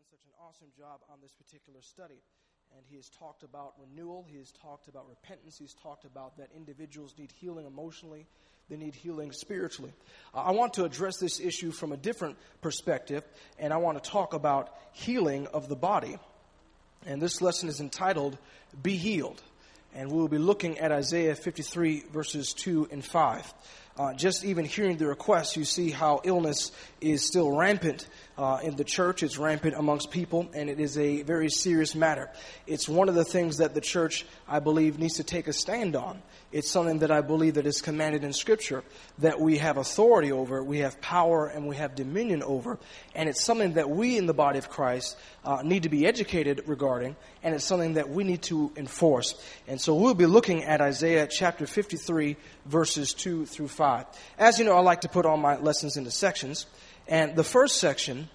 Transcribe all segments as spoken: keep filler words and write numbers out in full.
such an awesome job on this particular study. And he has talked about renewal. He has talked about repentance. He's talked about that individuals need healing emotionally. They need healing spiritually. Uh, I want to address this issue from a different perspective, and I want to talk about healing of the body. And this lesson is entitled, Be Healed. And we'll be looking at Isaiah fifty-three, verses two and five. Uh, just even hearing the request, you see how illness is still rampant uh, in the church. It's rampant amongst people, and it is a very serious matter. It's one of the things that the church, I believe, needs to take a stand on. It's something that I believe that is commanded in Scripture, that we have authority over, we have power, and we have dominion over. And it's something that we in the body of Christ uh, need to be educated regarding, and it's something that we need to enforce. And so we'll be looking at Isaiah chapter fifty-three, verses two through five. As you know, I like to put all my lessons into sections. And the first section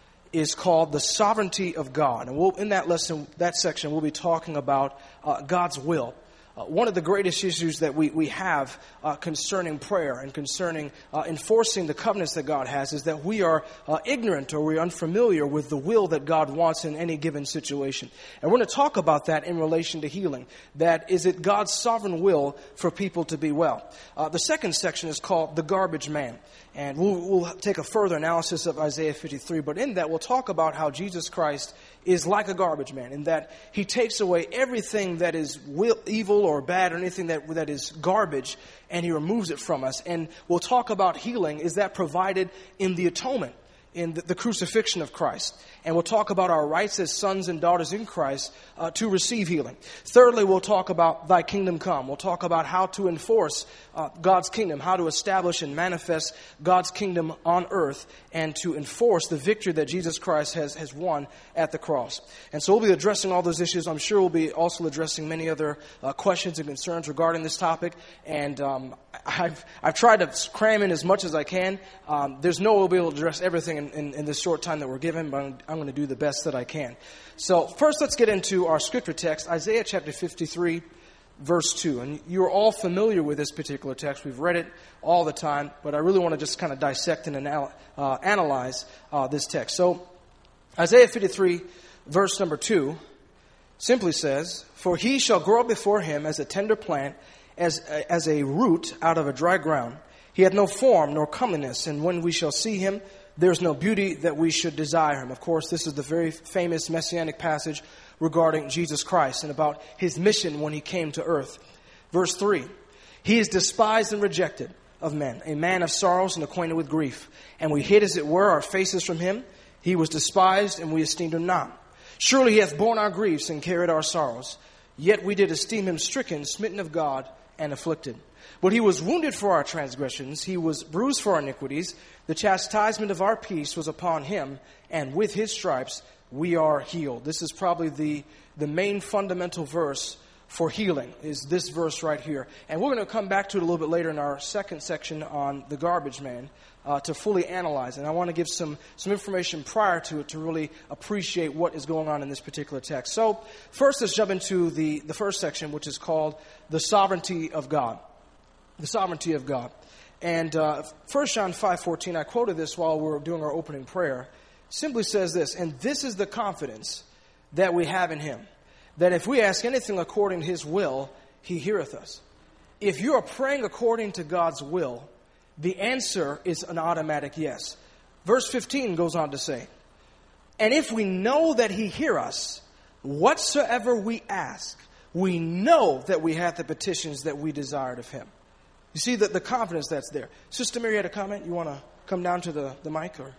is called the sovereignty of God. And we'll, in that lesson, that section, we'll be talking about uh, God's will. Uh, one of the greatest issues that we, we have uh, concerning prayer and concerning uh, enforcing the covenants that God has is that we are uh, ignorant or we're unfamiliar with the will that God wants in any given situation. And we're going to talk about that in relation to healing. That is it God's sovereign will for people to be well. Uh, the second section is called the garbage man. And we'll, we'll take a further analysis of Isaiah fifty-three. But in that, we'll talk about how Jesus Christ is like a garbage man, in that he takes away everything that is will, evil or bad or anything that, that is garbage, and he removes it from us. And we'll talk about healing. Is that provided in the atonement, in the, the crucifixion of Christ? And we'll talk about our rights as sons and daughters in Christ uh, to receive healing. Thirdly, we'll talk about thy kingdom come. We'll talk about how to enforce uh, God's kingdom, how to establish and manifest God's kingdom on earth, and to enforce the victory that Jesus Christ has, has won at the cross. And so we'll be addressing all those issues. I'm sure we'll be also addressing many other uh, questions and concerns regarding this topic. And um, I've, I've tried to cram in as much as I can. Um, there's no way we'll be able to address everything in, in, in this short time that we're given, but I'm, I'm going to do the best that I can. So first, let's get into our scripture text, Isaiah chapter fifty-three, verse two. And you're all familiar with this particular text. We've read it all the time, but I really want to just kind of dissect and anal- uh, analyze uh, this text. So Isaiah fifty-three, verse number two, simply says, For he shall grow before him as a tender plant, as, as a root out of a dry ground. He hath no form nor comeliness, and when we shall see him, there's no beauty that we should desire him. Of course, this is the very famous messianic passage regarding Jesus Christ and about his mission when he came to earth. Verse three, he is despised and rejected of men, a man of sorrows and acquainted with grief. And we hid, as it were, our faces from him. He was despised, and we esteemed him not. Surely he hath borne our griefs and carried our sorrows. Yet we did esteem him stricken, smitten of God, and afflicted. But he was wounded for our transgressions, he was bruised for our iniquities. The chastisement of our peace was upon him, and with his stripes we are healed. This is probably the, the main fundamental verse for healing, is this verse right here. And we're going to come back to it a little bit later in our second section on the garbage man uh, to fully analyze. And I want to give some, some information prior to it to really appreciate what is going on in this particular text. So first, let's jump into the, the first section, which is called the sovereignty of God. The sovereignty of God. And uh, First John five fourteen, I quoted this while we were doing our opening prayer, simply says this, and this is the confidence that we have in him, that if we ask anything according to his will, he heareth us. If you are praying according to God's will, the answer is an automatic yes. Verse fifteen goes on to say, and if we know that he hear us, whatsoever we ask, we know that we have the petitions that we desired of him. You see the, the confidence that's there. Sister Mary had a comment. You want to come down to the, the mic? Or? Put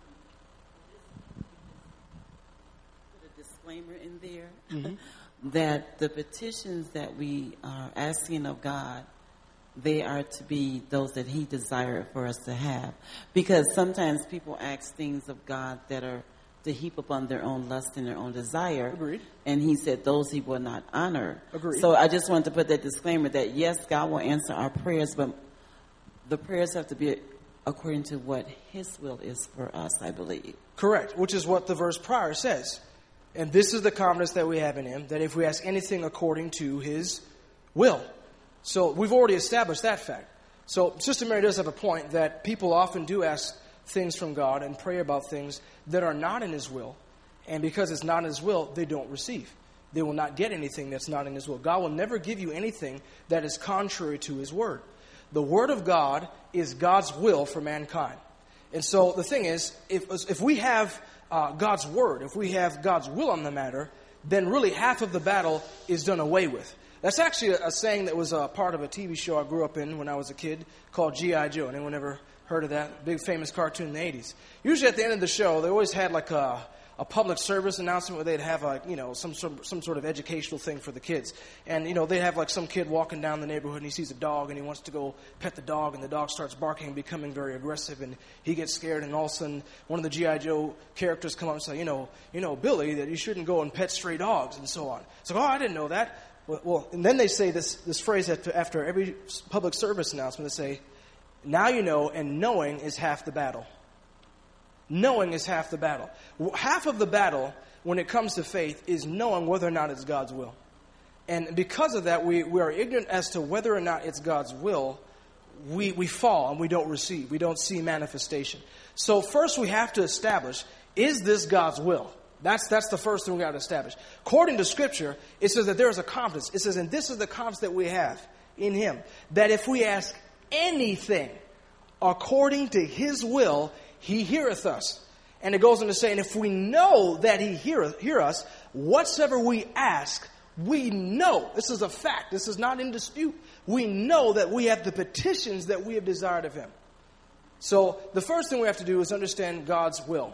a disclaimer in there mm-hmm. that the petitions that we are asking of God, they are to be those that he desired for us to have. Because sometimes people ask things of God that are to heap upon their own lust and their own desire. Agreed. And he said those he will not honor. Agreed. So I just wanted to put that disclaimer that yes, God will answer our prayers, but the prayers have to be according to what his will is for us, I believe. Correct, which is what the verse prior says. And this is the confidence that we have in him, that if we ask anything according to his will. So we've already established that fact. So Sister Mary does have a point that people often do ask things from God and pray about things that are not in his will. And because it's not in His will, they don't receive. They will not get anything that's not in His will. God will never give you anything that is contrary to His Word. The Word of God is God's will for mankind. And so the thing is, if, if we have uh, God's Word, if we have God's will on the matter, then really half of the battle is done away with. That's actually a, a saying that was a part of a T V show I grew up in when I was a kid called G I Joe. Anyone ever heard of that? Big famous cartoon in the eighties. Usually at the end of the show, they always had like a... a public service announcement where they'd have a, you know, some sort of, some sort of educational thing for the kids. And, you know, they'd have like some kid walking down the neighborhood and he sees a dog and he wants to go pet the dog, and the dog starts barking and becoming very aggressive, and he gets scared, and all of a sudden one of the G I Joe characters come up and say, you know, you know, Billy, that you shouldn't go and pet stray dogs and so on. It's like, oh, I didn't know that. Well, well and then they say this, this phrase after, after every public service announcement. They say, now you know, and knowing is half the battle. Knowing is half the battle. Half of the battle, when it comes to faith, is knowing whether or not it's God's will. And because of that, we, we are ignorant as to whether or not it's God's will. We, we fall and we don't receive. We don't see manifestation. So first we have to establish, is this God's will? That's, that's the first thing we got to establish. According to Scripture, it says that there is a confidence. It says, and this is the confidence that we have in Him, that if we ask anything according to His will, He heareth us. And it goes on to say, and if we know that He heareth hear us, whatsoever we ask, we know. This is a fact. This is not in dispute. We know that we have the petitions that we have desired of Him. So the first thing we have to do is understand God's will.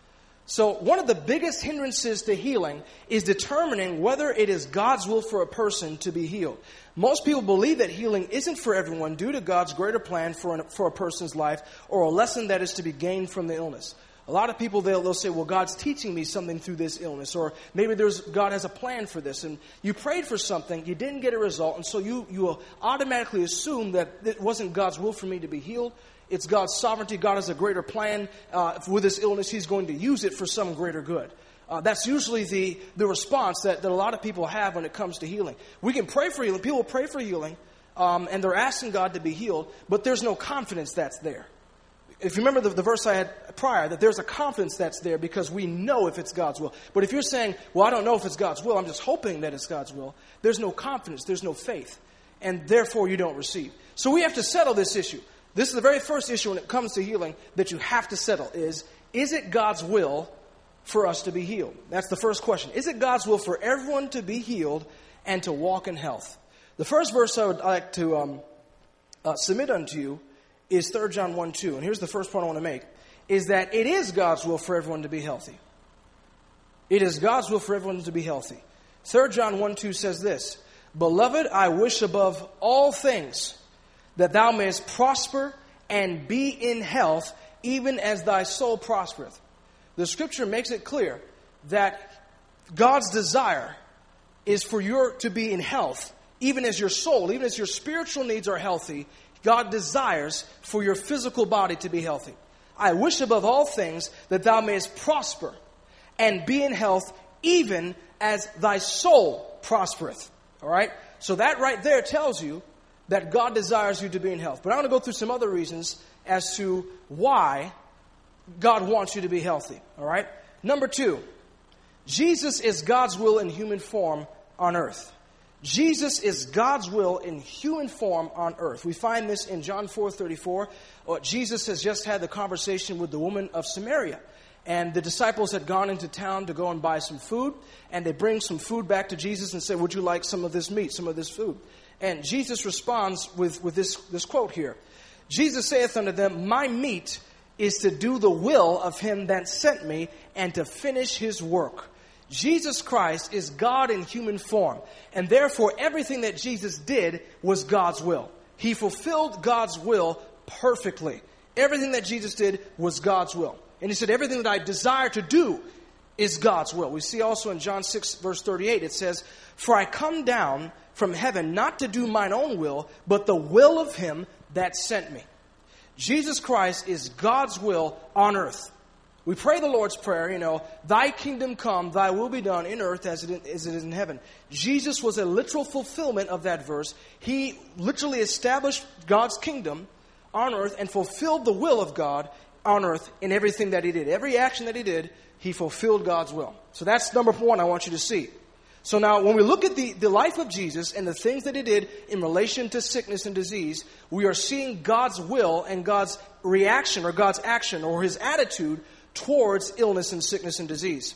So one of the biggest hindrances to healing is determining whether it is God's will for a person to be healed. Most people believe that healing isn't for everyone due to God's greater plan for, an, for a person's life, or a lesson that is to be gained from the illness. A lot of people, they'll, they'll say, well, God's teaching me something through this illness, or maybe there's God has a plan for this. And you prayed for something, you didn't get a result, and so you, you automatically assume that it wasn't God's will for me to be healed. It's God's sovereignty. God has a greater plan uh, with this illness. He's going to use it for some greater good. Uh, that's usually the, the response that, that a lot of people have when it comes to healing. We can pray for healing. People pray for healing, um, and they're asking God to be healed, but there's no confidence that's there. If you remember the, the verse I had prior, that there's a confidence that's there because we know if it's God's will. But if you're saying, well, I don't know if it's God's will, I'm just hoping that it's God's will, there's no confidence, there's no faith, and therefore you don't receive. So we have to settle this issue. This is the very first issue when it comes to healing that you have to settle is, is it God's will for us to be healed? That's the first question. Is it God's will for everyone to be healed and to walk in health? The first verse I would like to um, uh, submit unto you is Third John one two. And here's the first point I want to make, is that it is God's will for everyone to be healthy. It is God's will for everyone to be healthy. Third John one two says this, Beloved, I wish above all things that thou mayest prosper and be in health, even as thy soul prospereth. The Scripture makes it clear that God's desire is for you to be in health, even as your soul, even as your spiritual needs are healthy. God desires for your physical body to be healthy. I wish above all things that thou mayest prosper and be in health, even as thy soul prospereth. All right? So that right there tells you that God desires you to be in health. But I'm going to go through some other reasons as to why God wants you to be healthy. All right? Number two, Jesus is God's will in human form on earth. Jesus is God's will in human form on earth. We find this in John four thirty-four. Jesus has just had the conversation with the woman of Samaria. And the disciples had gone into town to go and buy some food. And they bring some food back to Jesus and say, would you like some of this meat, some of this food? And Jesus responds with, with this, this quote here. Jesus saith unto them, My meat is to do the will of him that sent me and to finish his work. Jesus Christ is God in human form. And therefore, everything that Jesus did was God's will. He fulfilled God's will perfectly. Everything that Jesus did was God's will. And he said, everything that I desire to do is God's will. We see also in John six, verse thirty-eight, it says, For I come down from heaven not to do mine own will, but the will of him that sent me. Jesus Christ is God's will on earth. We pray the Lord's Prayer, you know, thy kingdom come, thy will be done in earth as it, as it is in heaven. Jesus was a literal fulfillment of that verse. He literally established God's kingdom on earth and fulfilled the will of God on earth in everything that he did. Every action that he did, he fulfilled God's will. So that's number one I want you to see. So now when we look at the, the life of Jesus and the things that he did in relation to sickness and disease, we are seeing God's will and God's reaction or God's action or his attitude towards illness and sickness and disease.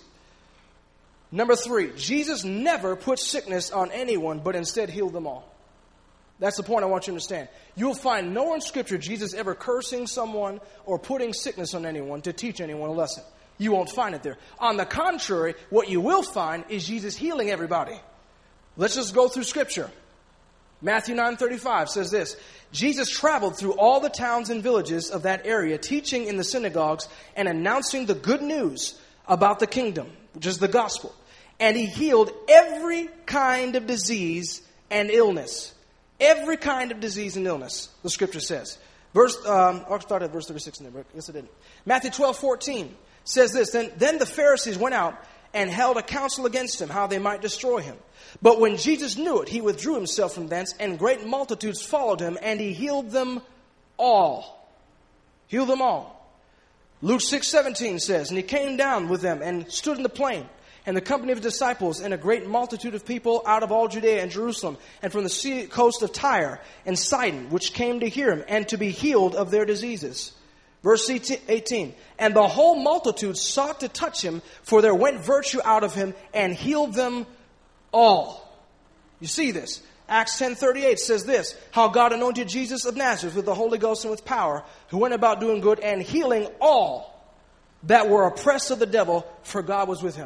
Number three, Jesus never put sickness on anyone, but instead healed them all. That's the point I want you to understand. You'll find nowhere in Scripture Jesus ever cursing someone or putting sickness on anyone to teach anyone a lesson. You won't find it there. On the contrary, what you will find is Jesus healing everybody. Let's just go through Scripture. Matthew nine thirty-five says this, Jesus traveled through all the towns and villages of that area, teaching in the synagogues and announcing the good news about the kingdom, which is the gospel. And he healed every kind of disease and illness. Every kind of disease and illness, the Scripture says. Verse, um, I'll start at verse thirty-six in there, but I guess I didn't. Matthew twelve fourteen says this, then, then the Pharisees went out and held a council against him, how they might destroy him. But when Jesus knew it, he withdrew himself from thence, and great multitudes followed him, and he healed them all. Healed them all. Luke six seventeen says, and he came down with them and stood in the plain, and the company of his disciples, and a great multitude of people out of all Judea and Jerusalem, and from the sea coast of Tyre and Sidon, which came to hear him, and to be healed of their diseases. Verse eighteen, and the whole multitude sought to touch him, for there went virtue out of him, and healed them all. You see this. Acts ten thirty-eight says this, how God anointed Jesus of Nazareth with the Holy Ghost and with power, who went about doing good and healing all that were oppressed of the devil, for God was with him.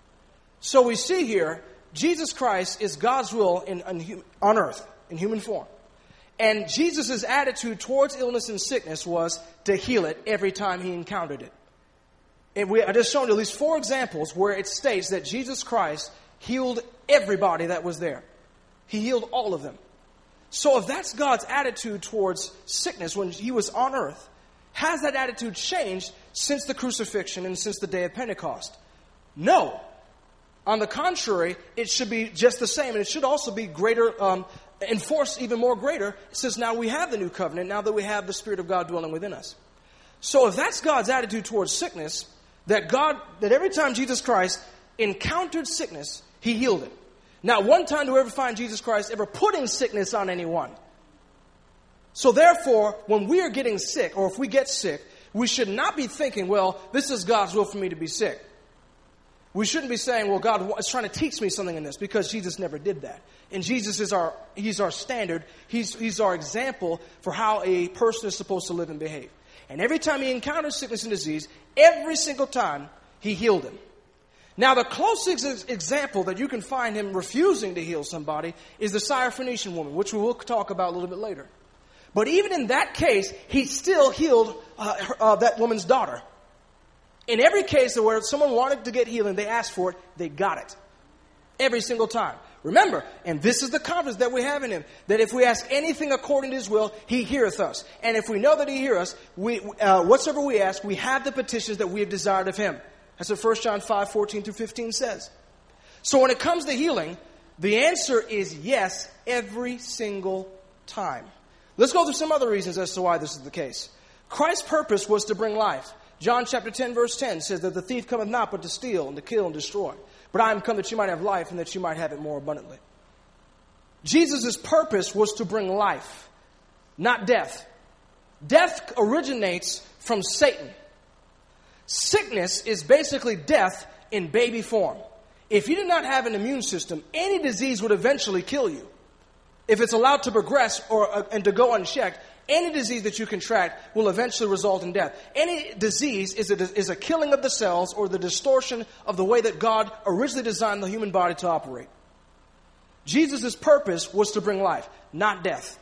So we see here, Jesus Christ is God's will in, in, on earth, in human form. And Jesus' attitude towards illness and sickness was to heal it every time he encountered it. And we, I just shown you at least four examples where it states that Jesus Christ healed everybody that was there. He healed all of them. So if that's God's attitude towards sickness when he was on earth, has that attitude changed since the crucifixion and since the day of Pentecost? No. On the contrary, it should be just the same, and it should also be greater, um, enforced even more greater, since now we have the new covenant, now that we have the Spirit of God dwelling within us. So if that's God's attitude towards sickness, that God, that every time Jesus Christ encountered sickness, he healed it. Not one time do we ever find Jesus Christ ever putting sickness on anyone. So therefore, when we are getting sick, or if we get sick, we should not be thinking, well, this is God's will for me to be sick. We shouldn't be saying, well, God is trying to teach me something in this, because Jesus never did that. And Jesus is our, he's our standard. He's, he's our example for how a person is supposed to live and behave. And every time he encountered sickness and disease, every single time he healed him. Now, the closest example that you can find him refusing to heal somebody is the Syrophoenician woman, which we will talk about a little bit later. But even in that case, he still healed uh, her, uh, that woman's daughter. In every case where someone wanted to get healing, they asked for it, they got it. Every single time. Remember, and this is the confidence that we have in him, that if we ask anything according to his will, he heareth us. And if we know that he heareth us, we, uh, whatsoever we ask, we have the petitions that we have desired of him. That's what First John five fourteen through fifteen says. So when it comes to healing, the answer is yes every single time. Let's go through some other reasons as to why this is the case. Christ's purpose was to bring life. John chapter ten verse ten says that the thief cometh not but to steal and to kill and destroy. But I am come that you might have life and that you might have it more abundantly. Jesus' purpose was to bring life, not death. Death originates from Satan. Sickness is basically death in baby form. If you did not have an immune system, any disease would eventually kill you. If it's allowed to progress or uh, and to go unchecked, any disease that you contract will eventually result in death. Any disease is a, is a killing of the cells or the distortion of the way that God originally designed the human body to operate. Jesus' purpose was to bring life, not death.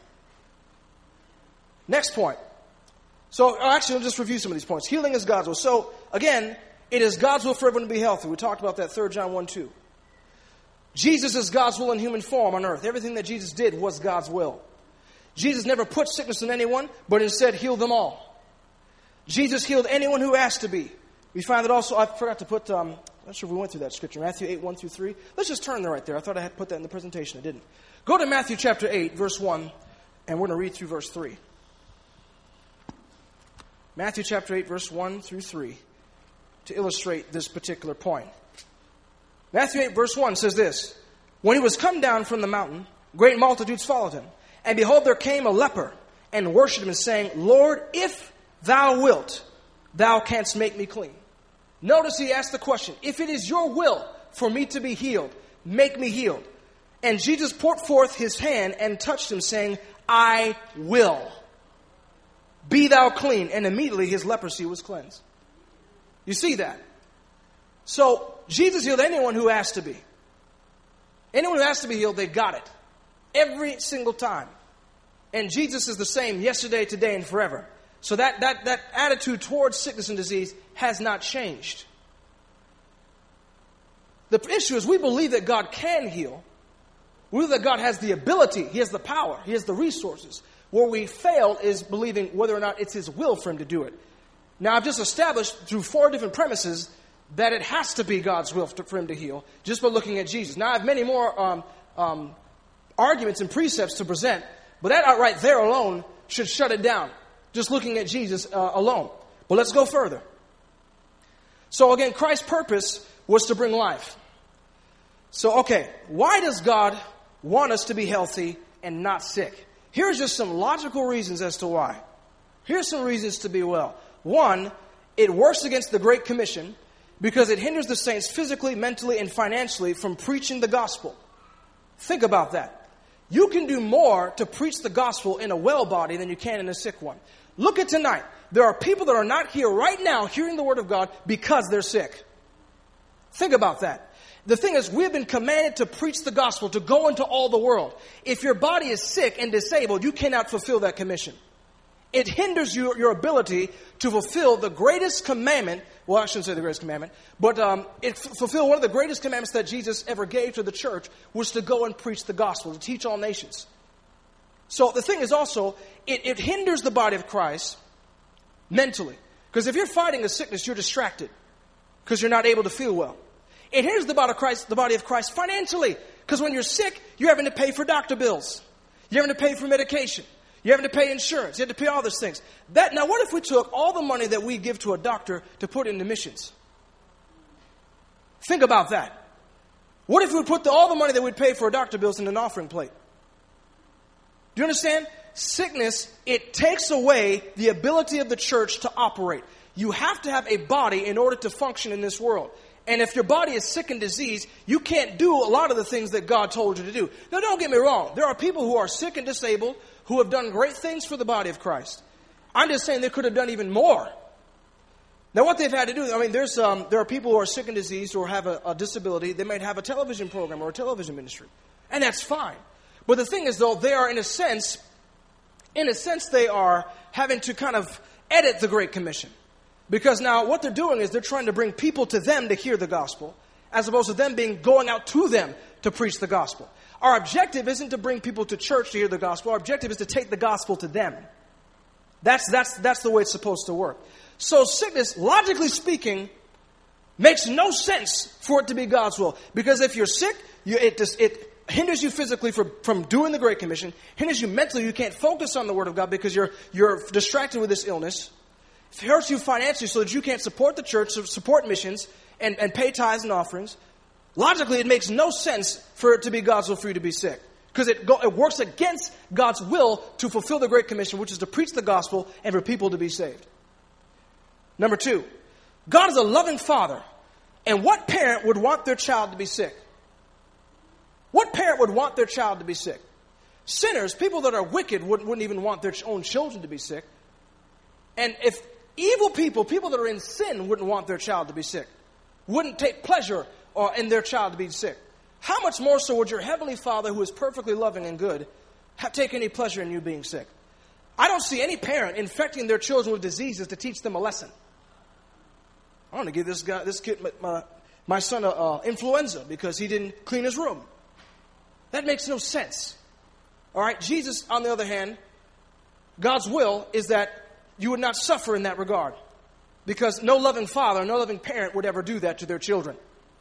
Next point. So actually, I'll just review some of these points. Healing is God's will. So again, it is God's will for everyone to be healthy. We talked about that, Third John one two. Jesus is God's will in human form on earth. Everything that Jesus did was God's will. Jesus never put sickness on anyone, but instead healed them all. Jesus healed anyone who asked to be. We find that also, I forgot to put, um, I'm not sure if we went through that scripture, Matthew eight, one through three. Let's just turn there right there. I thought I had put that in the presentation. I didn't. Go to Matthew chapter eight, verse one, and we're going to read through verse three. Matthew chapter eight, verse one through three, to illustrate this particular point. Matthew eight, verse one says this: When he was come down from the mountain, great multitudes followed him. And behold, there came a leper, and worshipped him, saying, Lord, if thou wilt, thou canst make me clean. Notice he asked the question, if it is your will for me to be healed, make me healed. And Jesus put forth his hand and touched him, saying, I will. Be thou clean. And immediately his leprosy was cleansed. You see that? So Jesus healed anyone who asked to be. Anyone who asked to be healed, they got it. Every single time. And Jesus is the same yesterday, today, and forever. So that, that, that attitude towards sickness and disease has not changed. The issue is we believe that God can heal. We believe that God has the ability. He has the power. He has the resources. Where we fail is believing whether or not it's His will for Him to do it. Now, I've just established through four different premises that it has to be God's will for Him to heal, just by looking at Jesus. Now, I have many more um, um, arguments and precepts to present, but that right there alone should shut it down, just looking at Jesus uh, alone. But let's go further. So again, Christ's purpose was to bring life. So, okay, why does God want us to be healthy and not sick? Here's just some logical reasons as to why. Here's some reasons to be well. One, it works against the Great Commission because it hinders the saints physically, mentally, and financially from preaching the gospel. Think about that. You can do more to preach the gospel in a well body than you can in a sick one. Look at tonight. There are people that are not here right now hearing the word of God because they're sick. Think about that. The thing is, we have been commanded to preach the gospel, to go into all the world. If your body is sick and disabled, you cannot fulfill that commission. It hinders your, your ability to fulfill the greatest commandment. Well, I shouldn't say the greatest commandment, but um, it f- fulfill one of the greatest commandments that Jesus ever gave to the church, was to go and preach the gospel, to teach all nations. So the thing is also, it, it hinders the body of Christ mentally. Because if you're fighting a sickness, you're distracted because you're not able to feel well. It hinders the body of Christ, the body of Christ financially. Because when you're sick, you're having to pay for doctor bills. You're having to pay for medication. You're having to pay insurance. You have to pay all these things. That, now, what if we took all the money that we give to a doctor to put into missions? Think about that. What if we would put the, all the money that we'd pay for our doctor bills in an offering plate? Do you understand? Sickness, it takes away the ability of the church to operate. You have to have a body in order to function in this world. And if your body is sick and diseased, you can't do a lot of the things that God told you to do. Now, don't get me wrong. There are people who are sick and disabled who have done great things for the body of Christ. I'm just saying they could have done even more. Now, what they've had to do, I mean, there's um, there are people who are sick and diseased or have a, a disability. They might have a television program or a television ministry. And that's fine. But the thing is, though, they are, in a sense, in a sense, they are having to kind of edit the Great Commission. Because now what they're doing is they're trying to bring people to them to hear the gospel, as opposed to them being going out to them to preach the gospel. Our objective isn't to bring people to church to hear the gospel. Our objective is to take the gospel to them. That's, that's, that's the way it's supposed to work. So sickness, logically speaking, makes no sense for it to be God's will. Because if you're sick, you, it, just, it hinders you physically from, from doing the Great Commission, hinders you mentally. You can't focus on the Word of God because you're, you're distracted with this illness. It hurts you financially so that you can't support the church, support missions, and, and pay tithes and offerings. Logically, it makes no sense for it to be God's will for you to be sick. Because it, go, it works against God's will to fulfill the Great Commission, which is to preach the gospel and for people to be saved. Number two, God is a loving Father. And what parent would want their child to be sick? What parent would want their child to be sick? Sinners, people that are wicked, wouldn't, wouldn't even want their own children to be sick. And if evil people, people that are in sin, wouldn't want their child to be sick, wouldn't take pleasure uh, in their child to be sick, how much more so would your Heavenly Father, who is perfectly loving and good, have take any pleasure in you being sick? I don't see any parent infecting their children with diseases to teach them a lesson. I want to give this guy, this kid, my, my son, a uh, influenza because he didn't clean his room. That makes no sense. All right, Jesus, on the other hand, God's will is that you would not suffer in that regard. Because no loving father, no loving parent would ever do that to their children.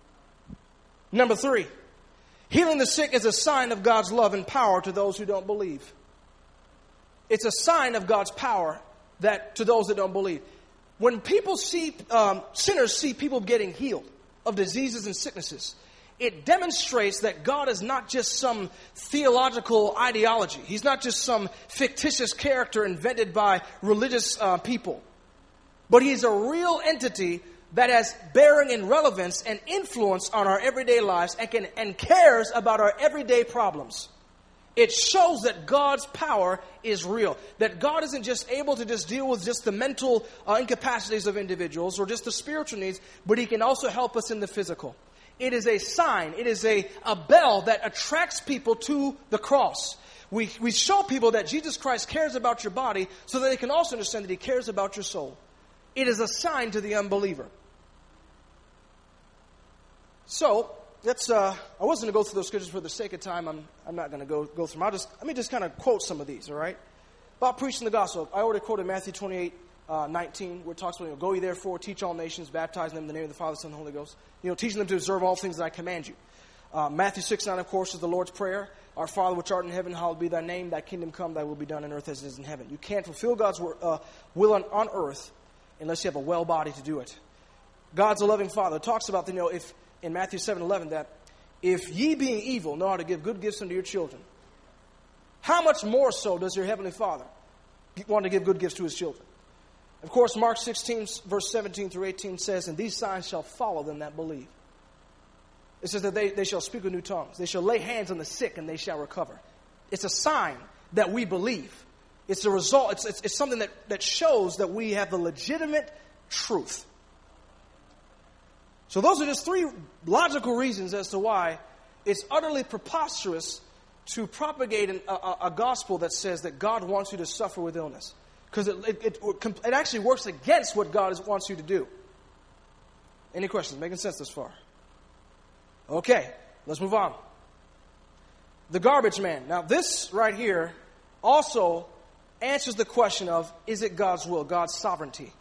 Number three, healing the sick is a sign of God's love and power to those who don't believe. It's a sign of God's power that to those that don't believe. When people see, um, sinners see people getting healed of diseases and sicknesses, it demonstrates that God is not just some theological ideology. He's not just some fictitious character invented by religious uh, people. But He's a real entity that has bearing and relevance and influence on our everyday lives and can and cares about our everyday problems. It shows that God's power is real. That God isn't just able to just deal with just the mental uh, incapacities of individuals or just the spiritual needs, but He can also help us in the physical. It is a sign. It is a, a bell that attracts people to the cross. We, we show people that Jesus Christ cares about your body so that they can also understand that He cares about your soul. It is a sign to the unbeliever. So, let's, uh, I wasn't going to go through those scriptures for the sake of time. I'm, I'm not going to go, go through them. I'll just, let me just kind of quote some of these, all right? About preaching the gospel. I already quoted Matthew twenty-eight, uh, nineteen, where it talks about, you know, go ye therefore, teach all nations, baptizing them in the name of the Father, Son, and the Holy Ghost. You know, teaching them to observe all things that I command you. Uh, Matthew six, nine, of course, is the Lord's Prayer. Our Father which art in heaven, hallowed be thy name. Thy kingdom come, thy will be done on earth as it is in heaven. You can't fulfill God's uh, will on, on earth unless you have a well body to do it. God's a loving Father. It talks about, you know, if in Matthew seven, eleven, that if ye being evil know how to give good gifts unto your children, how much more so does your heavenly Father want to give good gifts to His children? Of course, Mark sixteen, verse seventeen through eighteen says, and these signs shall follow them that believe. It says that they, they shall speak with new tongues. They shall lay hands on the sick and they shall recover. It's a sign that we believe. It's a result. It's, it's, it's something that, that shows that we have the legitimate truth. So those are just three logical reasons as to why it's utterly preposterous to propagate an, a, a gospel that says that God wants you to suffer with illness. Because it, it, it, it actually works against what God is, wants you to do. Any questions? Making sense thus far? Okay, let's move on. The garbage man. Now this right here also answers the question of, is it God's will, God's sovereignty?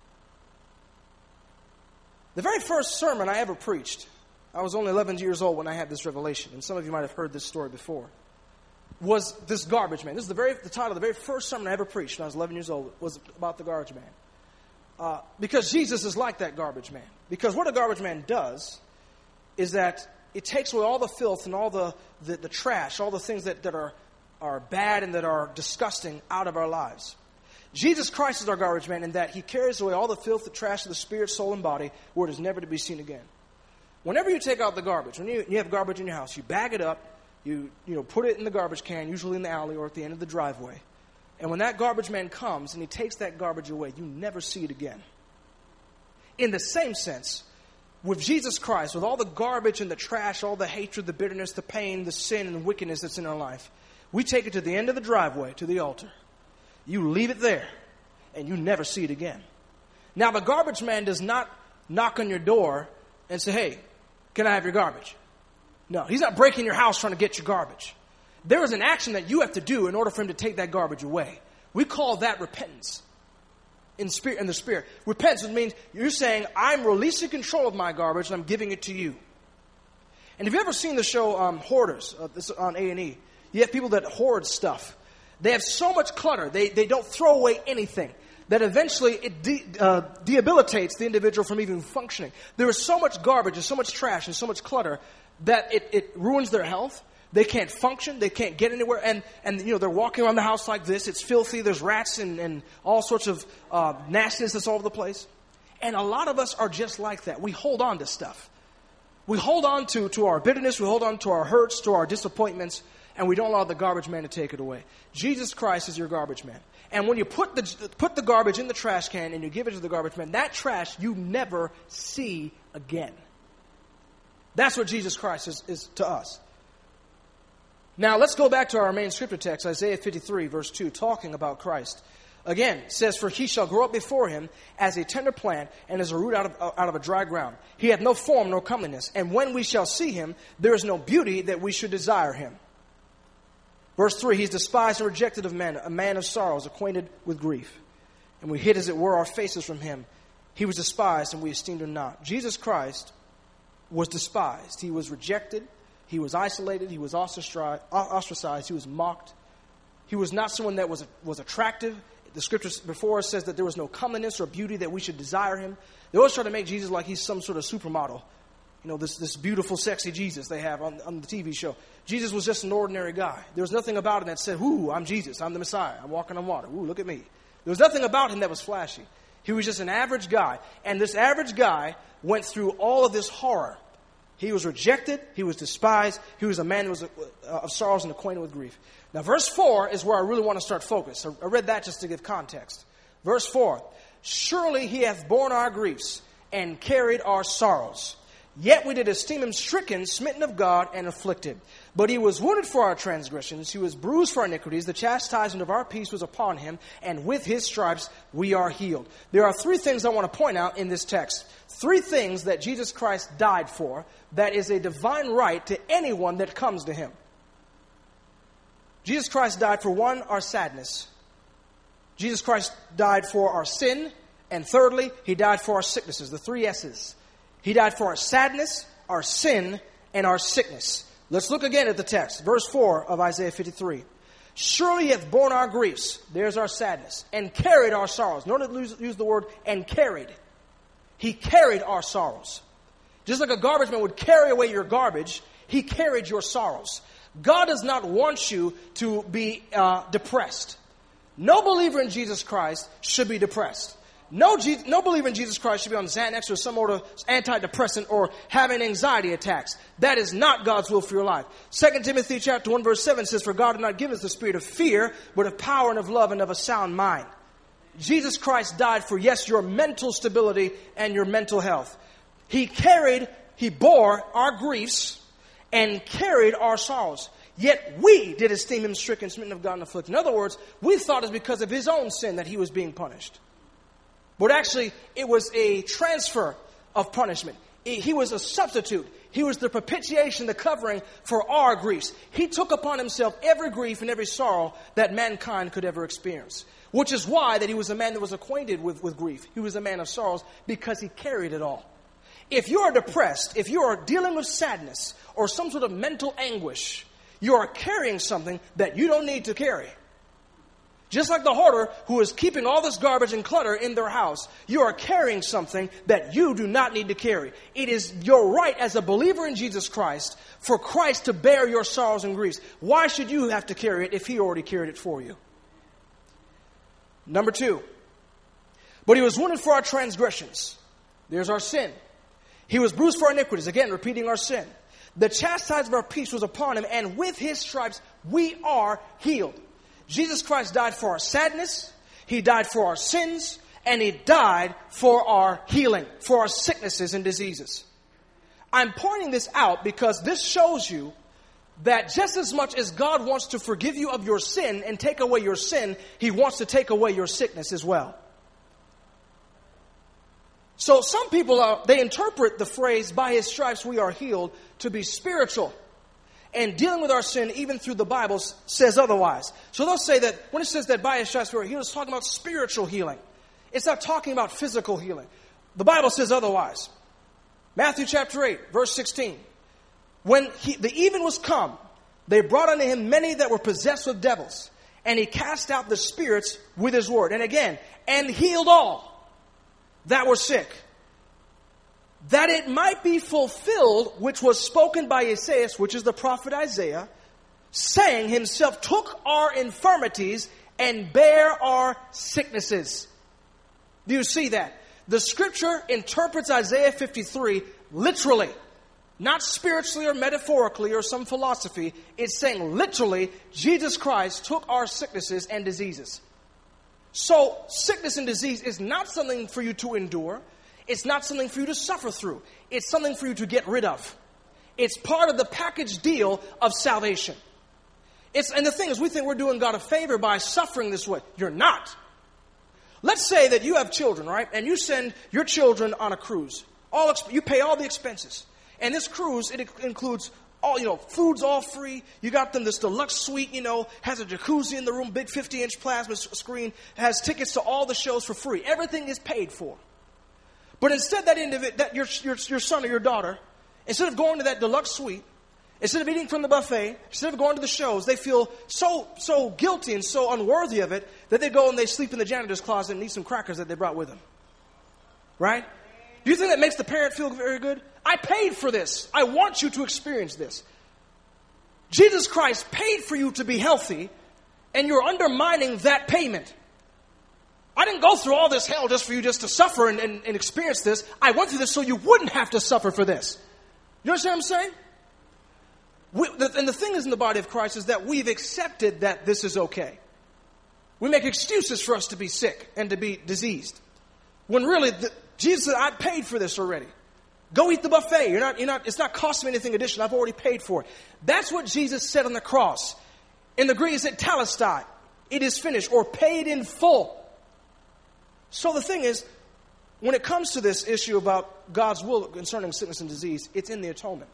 The very first sermon I ever preached, I was only eleven years old when I had this revelation, and some of you might have heard this story before, was this garbage man. This is the very the title of the very first sermon I ever preached when I was eleven years old, was about the garbage man. Uh, because Jesus is like that garbage man. Because what a garbage man does is that it takes away all the filth and all the, the, the trash, all the things that, that are, are bad and that are disgusting out of our lives. Jesus Christ is our garbage man in that He carries away all the filth, the trash of the spirit, soul, and body where it is never to be seen again. Whenever you take out the garbage, when you, you have garbage in your house, you bag it up, you, you know, put it in the garbage can, usually in the alley or at the end of the driveway. And when that garbage man comes and he takes that garbage away, you never see it again. In the same sense, with Jesus Christ, with all the garbage and the trash, all the hatred, the bitterness, the pain, the sin, and the wickedness that's in our life, we take it to the end of the driveway, to the altar. You leave it there, and you never see it again. Now, the garbage man does not knock on your door and say, hey, can I have your garbage? No, he's not breaking your house trying to get your garbage. There is an action that you have to do in order for him to take that garbage away. We call that repentance in spirit, in the spirit. Repentance means you're saying, I'm releasing control of my garbage and I'm giving it to you. And have you ever seen the show um, Hoarders? Uh, this is on A and E. You have people that hoard stuff. They have so much clutter, they, they don't throw away anything, that eventually it de- uh, debilitates the individual from even functioning. There is so much garbage and so much trash and so much clutter that it, it ruins their health. They can't function. They can't get anywhere. And, and you know, they're walking around the house like this. It's filthy. There's rats and, and all sorts of uh, nastiness that's all over the place. And a lot of us are just like that. We hold on to stuff. We hold on to, to our bitterness. We hold on to our hurts, to our disappointments. And we don't allow the garbage man to take it away. Jesus Christ is your garbage man. And when you put the, put the garbage in the trash can and you give it to the garbage man, that trash you never see again. That's what Jesus Christ is, is to us. Now, let's go back to our main scripture text, Isaiah fifty-three, verse two, talking about Christ. Again, it says, for he shall grow up before him as a tender plant and as a root out of, out of a dry ground. He hath no form nor comeliness. And when we shall see him, there is no beauty that we should desire him. Verse three, he's despised and rejected of men, a man of sorrows, acquainted with grief. And we hid, as it were, our faces from him. He was despised, and we esteemed him not. Jesus Christ was despised. He was rejected. He was isolated. He was ostracized. He was mocked. He was not someone that was was attractive. the scriptures before us says that there was no comeliness or beauty that we should desire him. They always try to make Jesus like he's some sort of supermodel. You know, this, this beautiful, sexy Jesus they have on, on the T V show. Jesus was just an ordinary guy. There was nothing about him that said, ooh, I'm Jesus, I'm the Messiah, I'm walking on water. Ooh, look at me. There was nothing about him that was flashy. He was just an average guy. And this average guy went through all of this horror. He was rejected. He was despised. He was a man who was uh, of sorrows and acquainted with grief. Now, verse four is where I really want to start focus. I read that just to give context. Verse four, surely he hath borne our griefs and carried our sorrows. Yet we did esteem him stricken, smitten of God, and afflicted. But he was wounded for our transgressions. He was bruised for our iniquities. The chastisement of our peace was upon him. And with his stripes we are healed. There are three things I want to point out in this text. Three things that Jesus Christ died for that is a divine right to anyone that comes to him. Jesus Christ died for, one, our sadness. Jesus Christ died for our sin. And thirdly, he died for our sicknesses, the three S's. He died for our sadness, our sin, and our sickness. Let's look again at the text. Verse four of Isaiah fifty-three. Surely he hath borne our griefs, there's our sadness, and carried our sorrows. Notice use the word, and carried. He carried our sorrows. Just like a garbage man would carry away your garbage, he carried your sorrows. God does not want you to be uh, depressed. No believer in Jesus Christ should be depressed. No, no believer in Jesus Christ should be on Xanax or some sort of antidepressant or having anxiety attacks. That is not God's will for your life. Second Timothy chapter one verse seven says, for God did not give us the spirit of fear, but of power and of love and of a sound mind. Jesus Christ died for, yes, your mental stability and your mental health. He carried, he bore our griefs and carried our sorrows. Yet we did esteem him stricken, smitten of God, and afflicted. In other words, we thought it was because of his own sin that he was being punished. But actually, it was a transfer of punishment. He was a substitute. He was the propitiation, the covering for our griefs. He took upon himself every grief and every sorrow that mankind could ever experience. Which is why that he was a man that was acquainted with, with grief. He was a man of sorrows because he carried it all. If you are depressed, if you are dealing with sadness or some sort of mental anguish, you are carrying something that you don't need to carry. Just like the hoarder who is keeping all this garbage and clutter in their house, you are carrying something that you do not need to carry. It is your right as a believer in Jesus Christ for Christ to bear your sorrows and griefs. Why should you have to carry it if he already carried it for you? Number two, but he was wounded for our transgressions. There's our sin. He was bruised for our iniquities. Again, repeating our sin. The chastisement of our peace was upon him, and with his stripes we are healed. Jesus Christ died for our sadness, he died for our sins, and he died for our healing, for our sicknesses and diseases. I'm pointing this out because this shows you that just as much as God wants to forgive you of your sin and take away your sin, he wants to take away your sickness as well. So some people, are, they interpret the phrase, by his stripes we are healed, to be spiritual. And dealing with our sin, even through the Bible, says otherwise. So they'll say that when it says that by his stripes we are healed, it's talking about spiritual healing. It's not talking about physical healing. The Bible says otherwise. Matthew chapter eight, verse sixteen. When he, the even was come, they brought unto him many that were possessed with devils. And he cast out the spirits with his word. And again, and healed all that were sick, that it might be fulfilled, which was spoken by Isaiah, which is the prophet Isaiah, saying himself took our infirmities and bare our sicknesses. Do you see that? The scripture interprets Isaiah fifty-three literally, not spiritually or metaphorically or some philosophy. It's saying literally, Jesus Christ took our sicknesses and diseases. So sickness and disease is not something for you to endure. It's not something for you to suffer through. It's something for you to get rid of. It's part of the package deal of salvation. It's, and the thing is, we think we're doing God a favor by suffering this way. You're not. Let's say that you have children, right? And you send your children on a cruise. All exp- you pay all the expenses. And this cruise, it includes all, you know, food's all free. You got them this deluxe suite, you know, has a jacuzzi in the room, big fifty-inch plasma screen, has tickets to all the shows for free. Everything is paid for. But instead that individ- that your, your, your son or your daughter, instead of going to that deluxe suite, Instead of eating from the buffet, instead of going to the shows, they feel so so guilty and so unworthy of it that they go and they sleep in the janitor's closet and eat some crackers that they brought with them. Right? Do you think that makes the parent feel very good? I paid for this. I want you to experience this. Jesus Christ paid for you to be healthy, and you're undermining that payment. I didn't go through all this hell just for you just to suffer and, and, and experience this. I went through this so you wouldn't have to suffer for this. You understand what I'm saying? We, the, and the thing is in the body of Christ is that we've accepted that this is okay. We make excuses for us to be sick and to be diseased. When really, the, Jesus said, I paid for this already. Go eat the buffet. You're not, you're not, it's not costing me anything additional. I've already paid for it. That's what Jesus said on the cross. In the Greek, it said, Telestai. It is finished, or paid in full. So the thing is, when it comes to this issue about God's will concerning sickness and disease, it's in the atonement.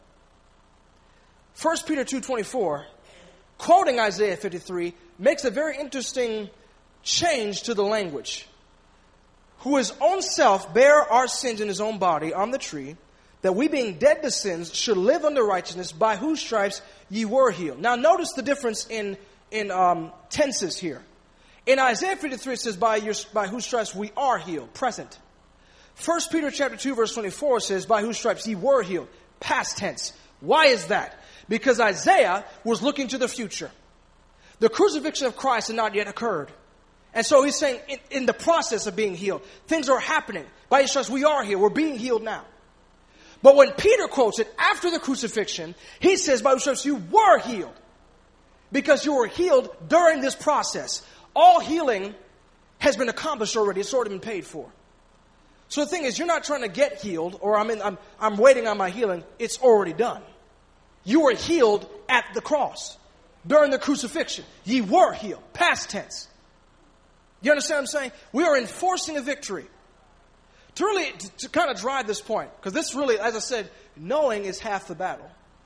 First Peter two twenty-four, quoting Isaiah fifty-three, makes a very interesting change to the language. Who his own self bare our sins in his own body on the tree, that we being dead to sins should live unto righteousness, by whose stripes ye were healed. Now notice the difference in, in um, tenses here. In Isaiah fifty-three, it says, by, your, by whose stripes we are healed, present. First Peter chapter two, verse twenty-four says, by whose stripes ye were healed, past tense. Why is that? Because Isaiah was looking to the future. The crucifixion of Christ had not yet occurred. And so he's saying, in, in the process of being healed, things are happening. By his stripes we are healed. We're being healed now. But when Peter quotes it after the crucifixion, he says, by whose stripes you were healed. Because you were healed during this process. All healing has been accomplished already. It's already been paid for. So the thing is, you're not trying to get healed, or I'm, in, I'm, I'm waiting on my healing. It's already done. You were healed at the cross. During the crucifixion. Ye were healed. Past tense. You understand what I'm saying? We are enforcing a victory. To really, to, to kind of drive this point, because this really, as I said, knowing is half the battle.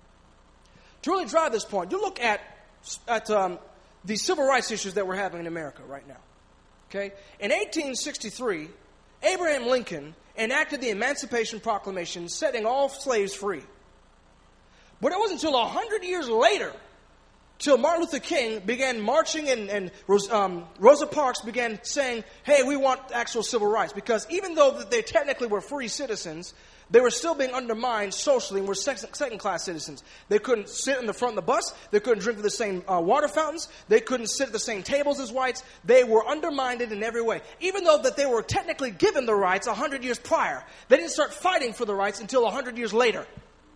To really drive this point, you look at, at um, the civil rights issues that we're having in America right now. Okay? In eighteen sixty-three, Abraham Lincoln enacted the Emancipation Proclamation, setting all slaves free. But it wasn't until a hundred years later, till Martin Luther King began marching and, and um, Rosa Parks began saying, hey, we want actual civil rights. Because even though they technically were free citizens, they were still being undermined socially and were second-class citizens. They couldn't sit in the front of the bus. They couldn't drink from the same uh, water fountains. They couldn't sit at the same tables as whites. They were undermined in every way. Even though that they were technically given the rights a hundred years prior, they didn't start fighting for the rights until a hundred years later.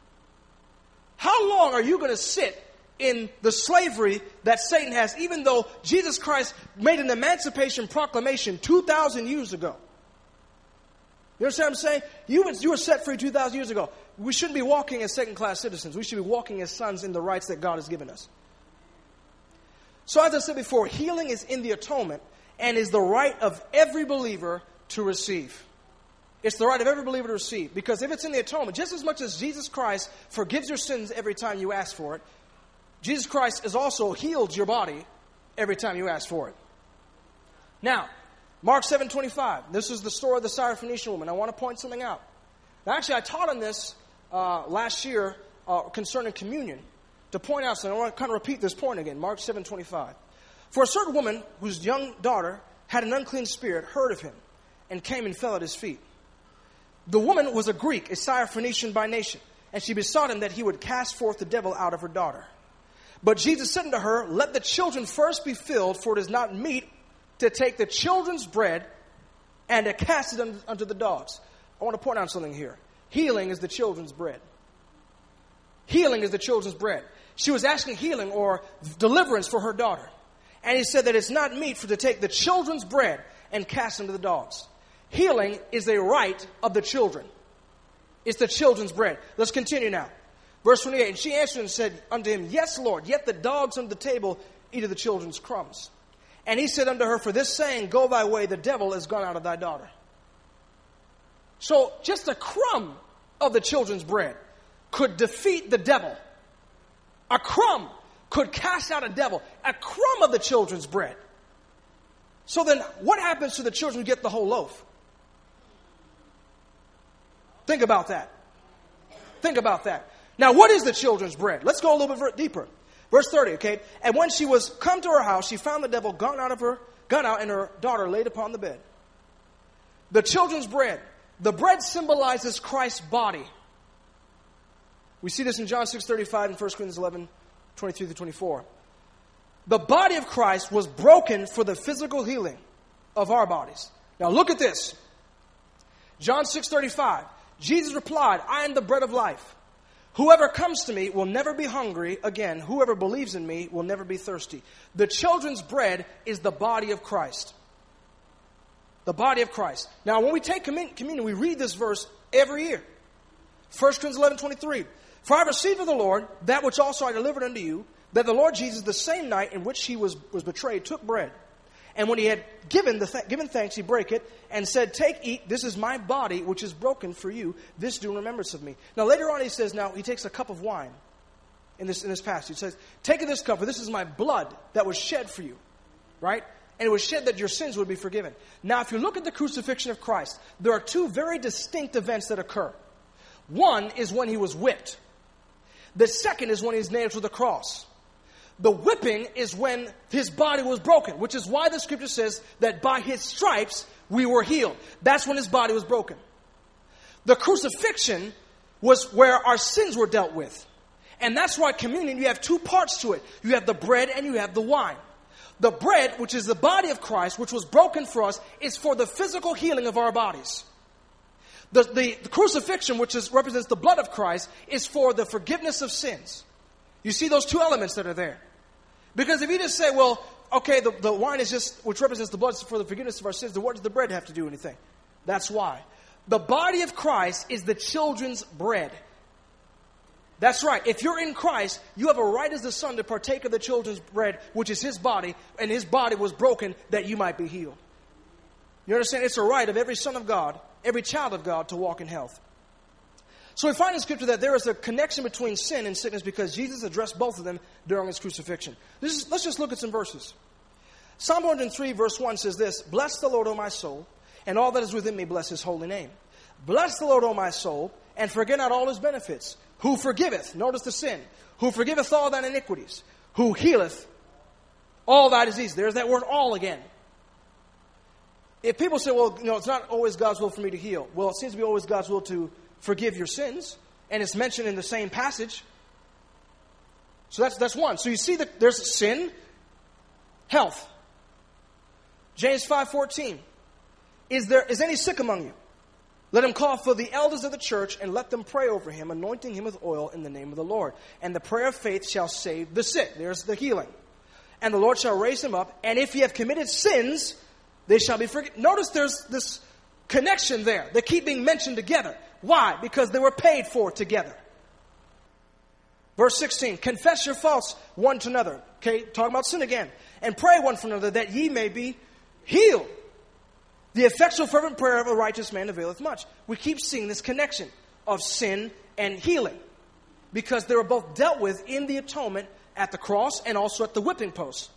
How long are you going to sit in the slavery that Satan has, even though Jesus Christ made an emancipation proclamation two thousand years ago? You understand what I'm saying? You, you were set free two thousand years ago. We shouldn't be walking as second-class citizens. We should be walking as sons in the rights that God has given us. So as I said before, healing is in the atonement and is the right of every believer to receive. It's the right of every believer to receive. Because if it's in the atonement, just as much as Jesus Christ forgives your sins every time you ask for it, Jesus Christ has also healed your body every time you ask for it. Now, Mark seven twenty-five. This is the story of the Syrophoenician woman. I want to point something out. Now, actually, I taught on this uh, last year uh, concerning communion. To point out something, I want to kind of repeat this point again. Mark seven twenty-five. For a certain woman whose young daughter had an unclean spirit heard of him and came and fell at his feet. The woman was a Greek, a Syrophoenician by nation, and she besought him that he would cast forth the devil out of her daughter. But Jesus said unto her, let the children first be filled, for it is not meet to take the children's bread and to cast it unto the dogs. I want to point out something here. Healing is the children's bread. Healing is the children's bread. She was asking healing or deliverance for her daughter. And he said that it's not meet for to take the children's bread and cast it unto the dogs. Healing is a right of the children. It's the children's bread. Let's continue now. Verse twenty-eight, and she answered and said unto him, yes, Lord, yet the dogs under the table eat of the children's crumbs. And he said unto her, for this saying, go thy way, the devil is gone out of thy daughter. So just a crumb of the children's bread could defeat the devil. A crumb could cast out a devil. A crumb of the children's bread. So then what happens to the children who get the whole loaf? Think about that. Think about that. Now, what is the children's bread? Let's go a little bit deeper. Verse thirty, okay? And when she was come to her house, she found the devil gone out of her, gone out, and her daughter laid upon the bed. The children's bread. The bread symbolizes Christ's body. We see this in John six thirty-five and First Corinthians eleven, twenty-three to twenty-four. The body of Christ was broken for the physical healing of our bodies. Now look at this. John six thirty-five. Jesus replied, I am the bread of life. Whoever comes to me will never be hungry again. Whoever believes in me will never be thirsty. The children's bread is the body of Christ. The body of Christ. Now, when we take communion, we read this verse every year. First Corinthians eleven twenty-three. For I received of the Lord that which also I delivered unto you, that the Lord Jesus, the same night in which he was, was betrayed, took bread. And when he had given the th- given thanks, he brake it and said, take, eat, this is my body, which is broken for you. This do in remembrance of me. Now later on he says, now he takes a cup of wine in this, in this passage. He says, take of this cup, for this is my blood that was shed for you. Right? And it was shed that your sins would be forgiven. Now if you look at the crucifixion of Christ, there are two very distinct events that occur. One is when he was whipped. The second is when he's nailed to the cross. The whipping is when his body was broken, which is why the scripture says that by his stripes we were healed. That's when his body was broken. The crucifixion was where our sins were dealt with. And that's why communion, you have two parts to it. You have the bread and you have the wine. The bread, which is the body of Christ, which was broken for us, is for the physical healing of our bodies. The, the, the crucifixion, which is, represents the blood of Christ, is for the forgiveness of sins. You see those two elements that are there. Because if you just say, well, okay, the, the wine is just, which represents the blood for the forgiveness of our sins, then what does the bread have to do anything? That's why. The body of Christ is the children's bread. That's right. If you're in Christ, you have a right as the son to partake of the children's bread, which is his body, and his body was broken that you might be healed. You understand? It's a right of every son of God, every child of God, to walk in health. So we find in Scripture that there is a connection between sin and sickness because Jesus addressed both of them during his crucifixion. This is, let's just look at some verses. Psalm one hundred three verse one says this, bless the Lord, O my soul, and all that is within me, bless his holy name. Bless the Lord, O my soul, and forget not all his benefits. Who forgiveth, notice the sin, who forgiveth all thine iniquities, who healeth all thy disease. There's that word all again. If people say, well, you know, it's not always God's will for me to heal. Well, it seems to be always God's will to forgive your sins. And it's mentioned in the same passage. So that's that's one. So you see that there's sin, health. James five fourteen. Is there is any sick among you? Let him call for the elders of the church and let them pray over him, anointing him with oil in the name of the Lord. And the prayer of faith shall save the sick. There's the healing. And the Lord shall raise him up. And if he have committed sins, they shall be forgiven. Notice there's this connection there. They keep being mentioned together. Why? Because they were paid for together. Verse sixteen, confess your faults one to another. Okay, talking about sin again. And pray one for another that ye may be healed. The effectual fervent prayer of a righteous man availeth much. We keep seeing this connection of sin and healing. Because they were both dealt with in the atonement at the cross and also at the whipping post.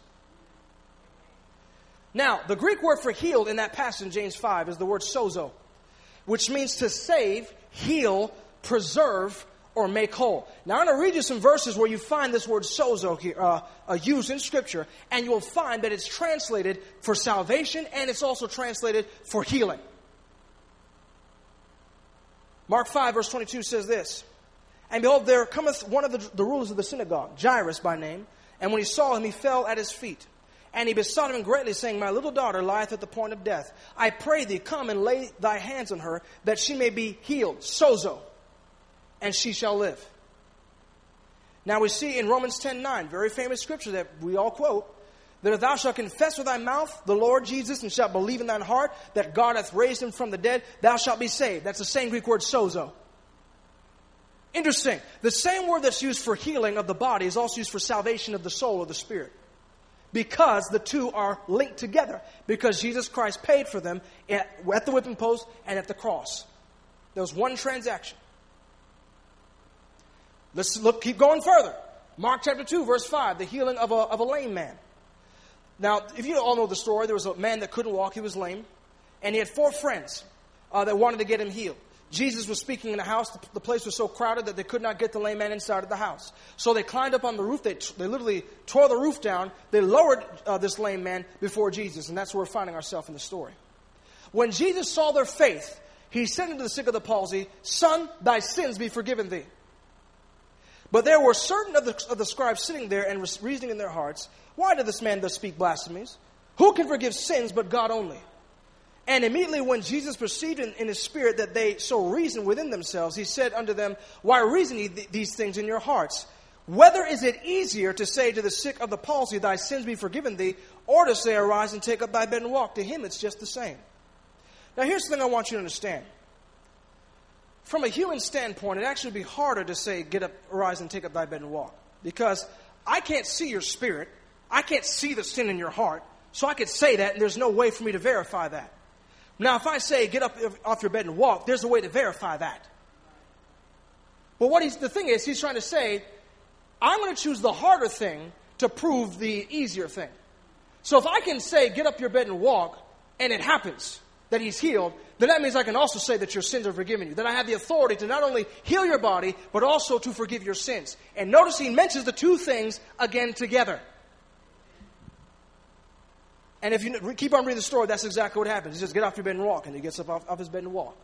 Now, the Greek word for healed in that passage in James five is the word sozo, which means to save, heal, preserve, or make whole. Now, I'm going to read you some verses where you find this word sozo here, uh, uh, used in Scripture, and you'll find that it's translated for salvation and it's also translated for healing. Mark five, verse twenty-two says this, and behold, there cometh one of the, the rulers of the synagogue, Jairus by name, and when he saw him, he fell at his feet. And he besought him greatly, saying, my little daughter lieth at the point of death. I pray thee, come and lay thy hands on her, that she may be healed, sozo, and she shall live. Now we see in Romans ten nine, very famous scripture that we all quote, that if thou shalt confess with thy mouth the Lord Jesus, and shalt believe in thine heart that God hath raised him from the dead, thou shalt be saved. That's the same Greek word, sozo. Interesting. The same word that's used for healing of the body is also used for salvation of the soul or the spirit. Because the two are linked together. Because Jesus Christ paid for them at, at the whipping post and at the cross. There was one transaction. Let's look, keep going further. Mark chapter two, verse five, the healing of a, of a lame man. Now, if you all know the story, there was a man that couldn't walk, he was lame. And he had four friends uh, that wanted to get him healed. Jesus was speaking in a house. The, the place was so crowded that they could not get the lame man inside of the house. So they climbed up on the roof. They, they literally tore the roof down. They lowered uh, this lame man before Jesus. And that's where we're finding ourselves in the story. When Jesus saw their faith, he said unto the sick of the palsy, Son, thy sins be forgiven thee. But there were certain of the, of the scribes sitting there and reasoning in their hearts, Why did this man thus speak blasphemies? Who can forgive sins but God only? And immediately when Jesus perceived in, in his spirit that they so reasoned within themselves, he said unto them, Why reason ye th- these things in your hearts? Whether is it easier to say to the sick of the palsy, Thy sins be forgiven thee, or to say, Arise and take up thy bed and walk? To him it's just the same. Now here's the thing I want you to understand. From a human standpoint, it'd actually be harder to say, Get up, arise and take up thy bed and walk. Because I can't see your spirit. I can't see the sin in your heart. So I could say that, and there's no way for me to verify that. Now, if I say, get up off your bed and walk, there's a way to verify that. But what he's, the thing is, he's trying to say, I'm going to choose the harder thing to prove the easier thing. So if I can say, get up your bed and walk, and it happens that he's healed, then that means I can also say that your sins are forgiven you. That I have the authority to not only heal your body, but also to forgive your sins. And notice he mentions the two things again together. And if you keep on reading the story, that's exactly what happens. He says, get off your bed and walk. And he gets up off, off his bed and walk.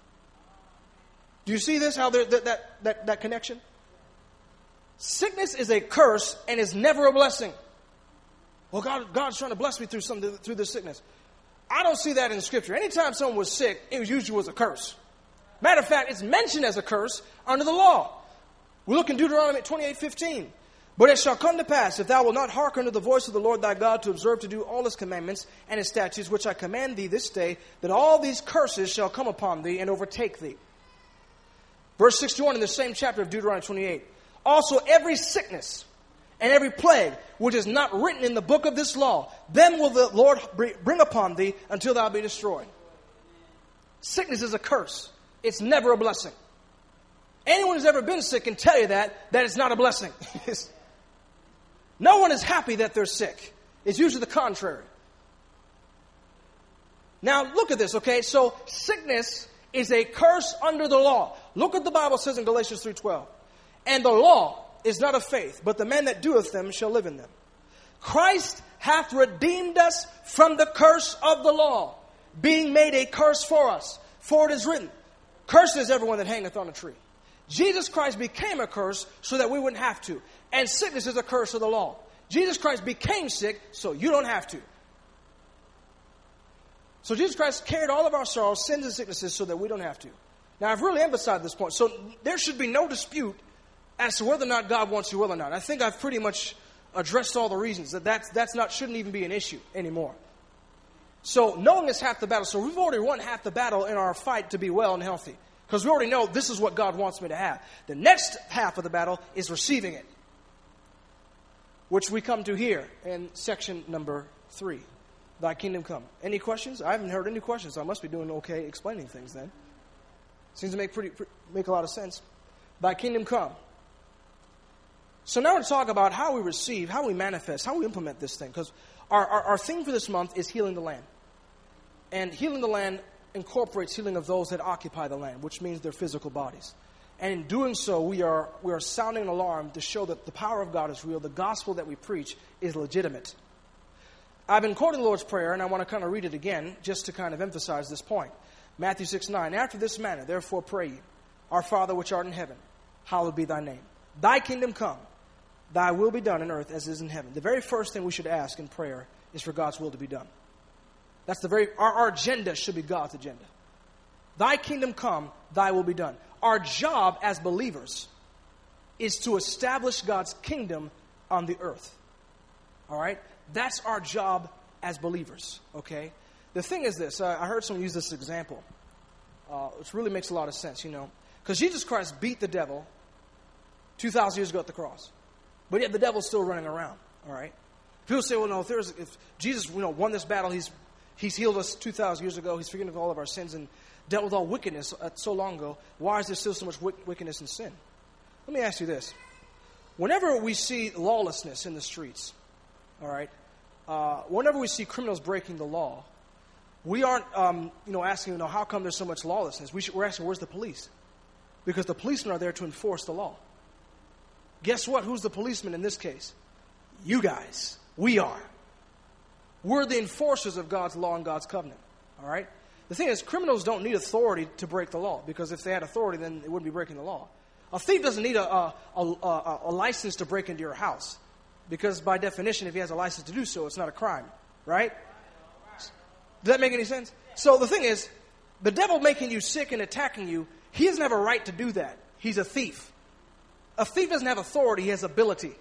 Do you see this, how there, that, that, that, that connection? Sickness is a curse and is never a blessing. Well, God, God's trying to bless me through some, through this sickness. I don't see that in Scripture. Anytime someone was sick, it usually was a curse. Matter of fact, it's mentioned as a curse under the law. We look in Deuteronomy twenty-eight fifteen. But it shall come to pass, if thou wilt not hearken to the voice of the Lord thy God, to observe to do all his commandments and his statutes, which I command thee this day, that all these curses shall come upon thee and overtake thee. Verse sixty-one in the same chapter of Deuteronomy twenty-eight. Also every sickness and every plague which is not written in the book of this law, them will the Lord bring upon thee until thou be destroyed. Sickness is a curse. It's never a blessing. Anyone who's ever been sick can tell you that, that it's not a blessing. No one is happy that they're sick. It's usually the contrary. Now, look at this, okay? So, sickness is a curse under the law. Look what the Bible says in Galatians three twelve. And the law is not of faith, but the man that doeth them shall live in them. Christ hath redeemed us from the curse of the law, being made a curse for us. For it is written, Cursed is everyone that hangeth on a tree. Jesus Christ became a curse so that we wouldn't have to. And sickness is a curse of the law. Jesus Christ became sick so you don't have to. So Jesus Christ carried all of our sorrows, sins, and sicknesses so that we don't have to. Now, I've really emphasized this point. So there should be no dispute as to whether or not God wants you well or not. I think I've pretty much addressed all the reasons that that's, that's not shouldn't even be an issue anymore. So knowing is half the battle. So we've already won half the battle in our fight to be well and healthy. Because we already know this is what God wants me to have. The next half of the battle is receiving it, which we come to here in section number three. Thy kingdom come. Any questions? I haven't heard any questions, so I must be doing okay explaining things then. Seems to make pretty make a lot of sense. Thy kingdom come. So now we're going to talk about how we receive, how we manifest, how we implement this thing. Because our, our, our theme for this month is healing the land. And healing the land incorporates healing of those that occupy the land, which means their physical bodies. And in doing so, we are we are sounding an alarm to show that the power of God is real. The gospel that we preach is legitimate. I've been quoting the Lord's Prayer, and I want to kind of read it again, just to kind of emphasize this point. Matthew six nine, After this manner, therefore pray ye, Our Father which art in heaven, hallowed be thy name. Thy kingdom come, thy will be done on earth as it is in heaven. The very first thing we should ask in prayer is for God's will to be done. That's the very, our, our agenda should be God's agenda. Thy kingdom come, thy will be done. Our job as believers is to establish God's kingdom on the earth. All right? That's our job as believers, okay? The thing is this. Uh, I heard someone use this example, uh, which really makes a lot of sense, you know. Because Jesus Christ beat the devil two thousand years ago at the cross. But yet the devil's still running around, all right? People say, well, no, if, there's, if Jesus you know, won this battle, he's He's healed us two thousand years ago. He's forgiven all of our sins and dealt with all wickedness so long ago. Why is there still so much wickedness and sin? Let me ask you this. Whenever we see lawlessness in the streets, all right, uh, whenever we see criminals breaking the law, we aren't, um, you know, asking, you know, how come there's so much lawlessness? We should, we're asking, where's the police? Because the policemen are there to enforce the law. Guess what? Who's the policeman in this case? You guys. We are. We're the enforcers of God's law and God's covenant. All right? The thing is, criminals don't need authority to break the law, because if they had authority, then they wouldn't be breaking the law. A thief doesn't need a, a, a, a, a license to break into your house, because by definition, if he has a license to do so, it's not a crime. Right? Does that make any sense? So the thing is, the devil making you sick and attacking you, he doesn't have a right to do that. He's a thief. A thief doesn't have authority, he has ability.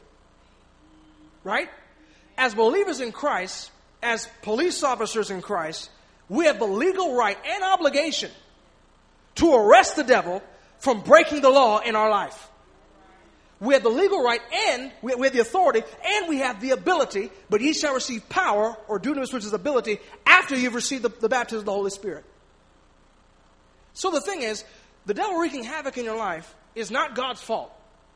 Right? As believers in Christ, as police officers in Christ, we have the legal right and obligation to arrest the devil from breaking the law in our life. We have the legal right and we have the authority and we have the ability, but ye shall receive power or dunamis, which is ability, after you've received the, the baptism of the Holy Spirit. So the thing is, the devil wreaking havoc in your life is not God's fault.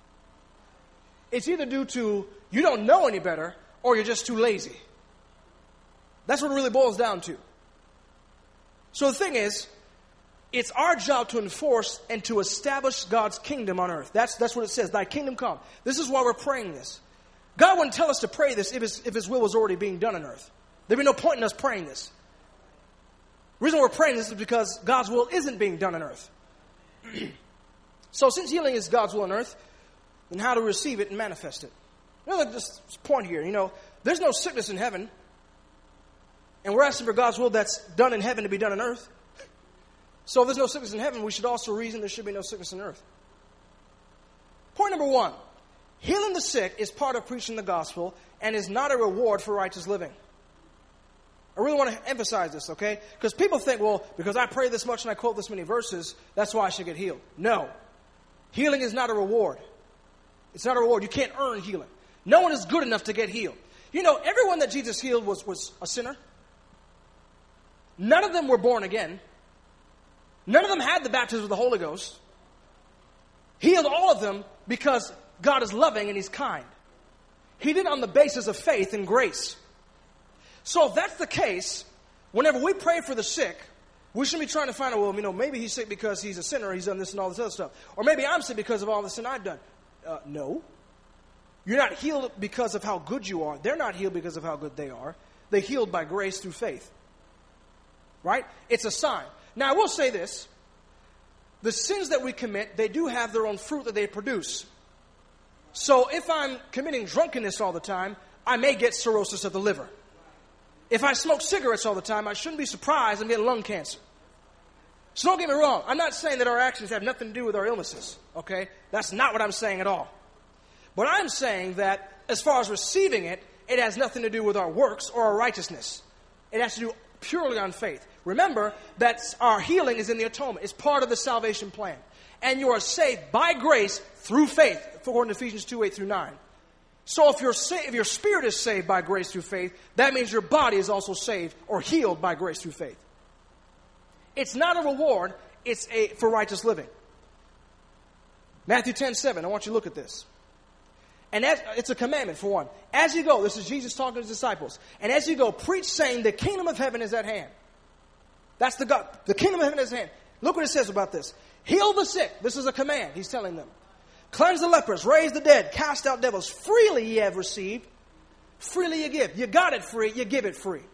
It's either due to you don't know any better or you're just too lazy. That's what it really boils down to. So the thing is, it's our job to enforce and to establish God's kingdom on earth. That's, that's what it says, thy kingdom come. This is why we're praying this. God wouldn't tell us to pray this if his, if his will was already being done on earth. There'd be no point in us praying this. The reason we're praying this is because God's will isn't being done on earth. So since healing is God's will on earth, then how to receive it and manifest it. You know, this point here, you know, there's no sickness in heaven. And we're asking for God's will that's done in heaven to be done on earth. So if there's no sickness in heaven, we should also reason there should be no sickness on earth. Point number one. Healing the sick is part of preaching the gospel and is not a reward for righteous living. I really want to emphasize this, okay? Because people think, well, because I pray this much and I quote this many verses, that's why I should get healed. No. Healing is not a reward. It's not a reward. You can't earn healing. No one is good enough to get healed. You know, everyone that Jesus healed was, was a sinner. None of them were born again. None of them had the baptism of the Holy Ghost. He healed all of them because God is loving and He's kind. He did it on the basis of faith and grace. So if that's the case, whenever we pray for the sick, we shouldn't be trying to find out, well, you know, maybe he's sick because he's a sinner, he's done this and all this other stuff. Or maybe I'm sick because of all the sin I've done. Uh, no. You're not healed because of how good you are. They're not healed because of how good they are. They're healed by grace through faith. Right? It's a sign. Now, I will say this. The sins that we commit, they do have their own fruit that they produce. So if I'm committing drunkenness all the time, I may get cirrhosis of the liver. If I smoke cigarettes all the time, I shouldn't be surprised I'm getting lung cancer. So don't get me wrong. I'm not saying that our actions have nothing to do with our illnesses. Okay? That's not what I'm saying at all. But I'm saying that as far as receiving it, it has nothing to do with our works or our righteousness. It has to do purely on faith. Remember that our healing is in the atonement. It's part of the salvation plan. And you are saved by grace through faith, according to Ephesians two, eight through nine. So if, you're sa- if your spirit is saved by grace through faith, that means your body is also saved or healed by grace through faith. It's not a reward. It's a for righteous living. Matthew ten, seven. I want you to look at this. And as, it's a commandment, for one. As you go, this is Jesus talking to his disciples. And as you go, preach saying the kingdom of heaven is at hand. That's the God. The kingdom of heaven is at hand. Look what it says about this. Heal the sick. This is a command. He's telling them. Cleanse the lepers. Raise the dead. Cast out devils. Freely ye have received. Freely you give. You got it free. You give it free.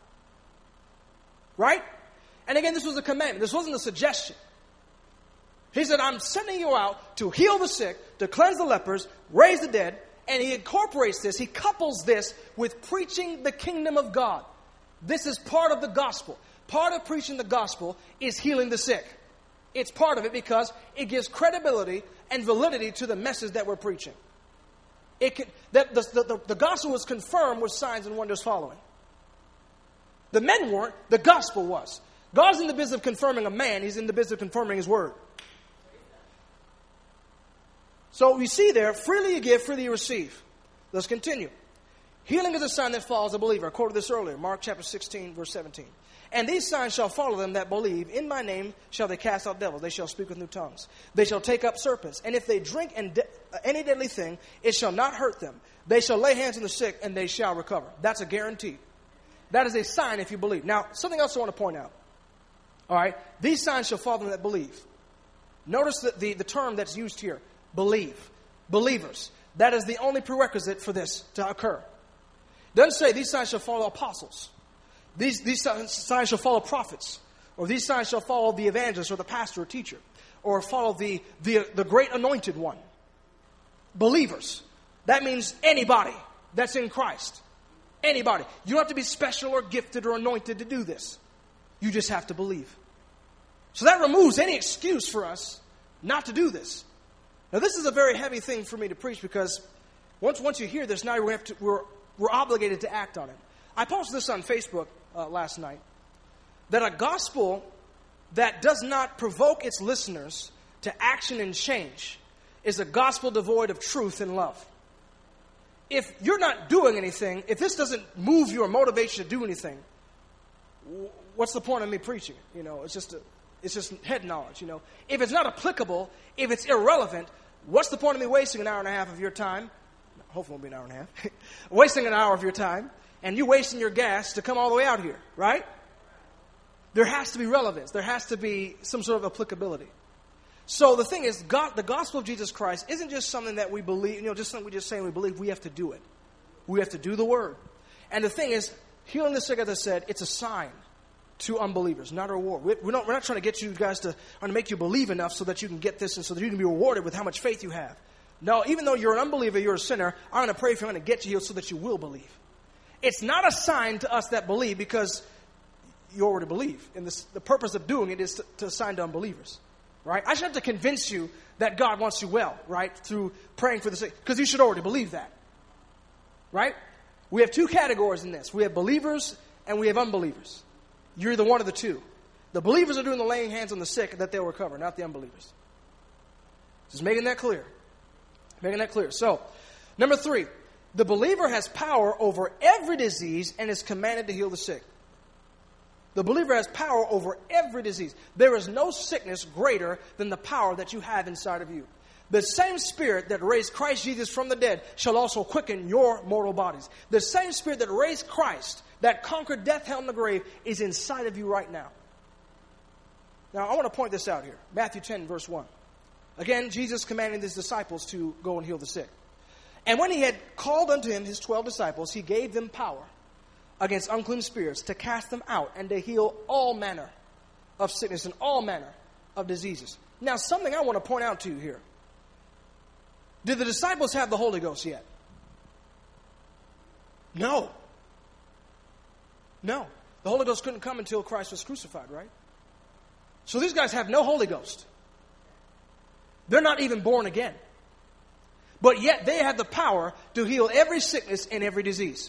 Right? And again, this was a commandment. This wasn't a suggestion. He said, I'm sending you out to heal the sick, to cleanse the lepers, raise the dead. And he incorporates this. He couples this with preaching the kingdom of God. This is part of the gospel. Part of preaching the gospel is healing the sick. It's part of it because it gives credibility and validity to the message that we're preaching. It can, that the, the, the gospel was confirmed with signs and wonders following. The men weren't. The gospel was. God's in the business of confirming a man. He's in the business of confirming his word. So we see there, freely you give, freely you receive. Let's continue. Healing is a sign that follows a believer. I quoted this earlier, Mark chapter sixteen, verse seventeen. And these signs shall follow them that believe. In my name shall they cast out devils. They shall speak with new tongues. They shall take up serpents. And if they drink and de- any deadly thing, it shall not hurt them. They shall lay hands on the sick, and they shall recover. That's a guarantee. That is a sign if you believe. Now, something else I want to point out. All right? These signs shall follow them that believe. Notice that the, the term that's used here, believe. Believers. That is the only prerequisite for this to occur. It doesn't say these signs shall follow apostles. These, these signs shall follow prophets. Or these signs shall follow the evangelist or the pastor or teacher. Or follow the, the, the great anointed one. Believers. That means anybody that's in Christ. Anybody. You don't have to be special or gifted or anointed to do this. You just have to believe. So that removes any excuse for us not to do this. Now this is a very heavy thing for me to preach because once once you hear this, now we have to, we're, we're obligated to act on it. I posted this on Facebook uh, last night. That a gospel that does not provoke its listeners to action and change is a gospel devoid of truth and love. If you're not doing anything, if this doesn't move your motivation to do anything, what's the point of me preaching? You know, it's just a, it's just head knowledge, you know. If it's not applicable, if it's irrelevant, what's the point of me wasting an hour and a half of your time? Hopefully it won't be an hour and a half. Wasting an hour of your time, and you wasting your gas to come all the way out here, right? There has to be relevance. There has to be some sort of applicability. So the thing is, God, the gospel of Jesus Christ isn't just something that we believe, you know, just something we just say we believe. We have to do it. We have to do the word. And the thing is, healing the sick, as I said, it's a sign to unbelievers, not a reward. We're not, we're not trying to get you guys to, trying to make you believe enough so that you can get this and so that you can be rewarded with how much faith you have. No, even though you're an unbeliever, you're a sinner, I'm going to pray for you, I'm going to get you healed so that you will believe. It's not a sign to us that believe because you already believe. And this, the purpose of doing it is to, to assign to unbelievers. Right? I should have to convince you that God wants you well, right? Through praying for the sick. Because you should already believe that. Right? We have two categories in this. We have believers and we have unbelievers. You're either one of the two. The believers are doing the laying hands on the sick that they'll recover, not the unbelievers. Just making that clear. Making that clear. So, number three. The believer has power over every disease and is commanded to heal the sick. The believer has power over every disease. There is no sickness greater than the power that you have inside of you. The same spirit that raised Christ Jesus from the dead shall also quicken your mortal bodies. The same spirit that raised Christ, that conquered death, hell, and the grave, is inside of you right now. Now, I want to point this out here. Matthew ten, verse one. Again, Jesus commanded his disciples to go and heal the sick. And when he had called unto him his twelve disciples, he gave them power against unclean spirits, to cast them out, and to heal all manner of sickness and all manner of diseases. Now, something I want to point out to you here. Did the disciples have the Holy Ghost yet? No. No. The Holy Ghost couldn't come until Christ was crucified, right? So these guys have no Holy Ghost. They're not even born again. But yet they have the power to heal every sickness and every disease.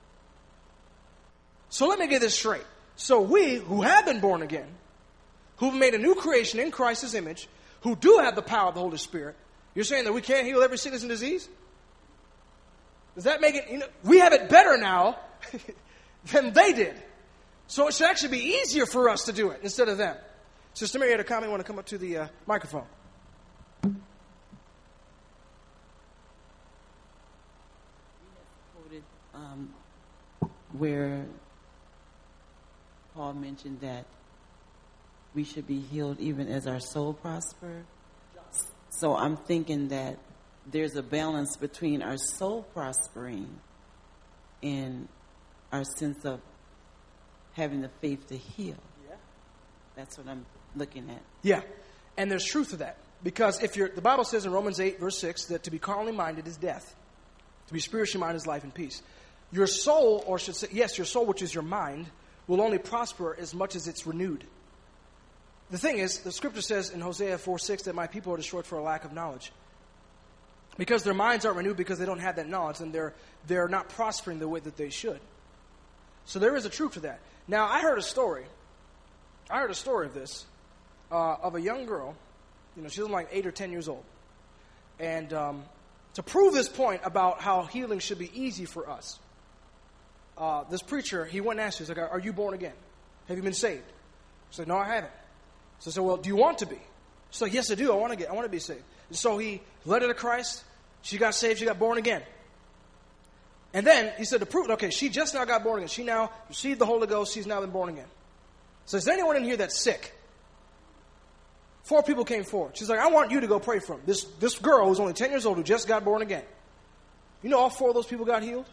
So let me get this straight. So we, who have been born again, who've made a new creation in Christ's image, who do have the power of the Holy Spirit, you're saying that we can't heal every sickness and disease? Does that make it, you know, we have it better now than they did. So it should actually be easier for us to do it instead of them. Sister Mary had a comment. Want to come up to the uh, microphone? Um, where Paul mentioned that we should be healed even as our soul prosper. So I'm thinking that there's a balance between our soul prospering and our sense of having the faith to heal. Yeah. That's what I'm looking at. Yeah. And there's truth to that. Because if you're, the Bible says in Romans eight, verse six, that to be carnally minded is death. To be spiritually minded is life and peace. Your soul, or should say, yes, your soul, which is your mind, will only prosper as much as it's renewed. The thing is, the scripture says in Hosea four six that my people are destroyed for a lack of knowledge. Because their minds aren't renewed because they don't have that knowledge, and they're they're not prospering the way that they should. So there is a truth to that. Now, I heard a story. I heard a story of this, uh, of a young girl. You know, she was like eight or ten years old. And um, to prove this point about how healing should be easy for us, Uh, this preacher, he went and asked her, he's like, are you born again? Have you been saved? She's like, no, I haven't. So I said, well, do you want to be? She's like, yes, I do. I want to get, I want to be saved. And so he led her to Christ. She got saved. She got born again. And then he said to prove, okay, she just now got born again. She now received the Holy Ghost. She's now been born again. So is there anyone in here that's sick? Four people came forward. She's like, I want you to go pray for him. This, this girl who's only ten years old who just got born again. You know all four of those people got healed?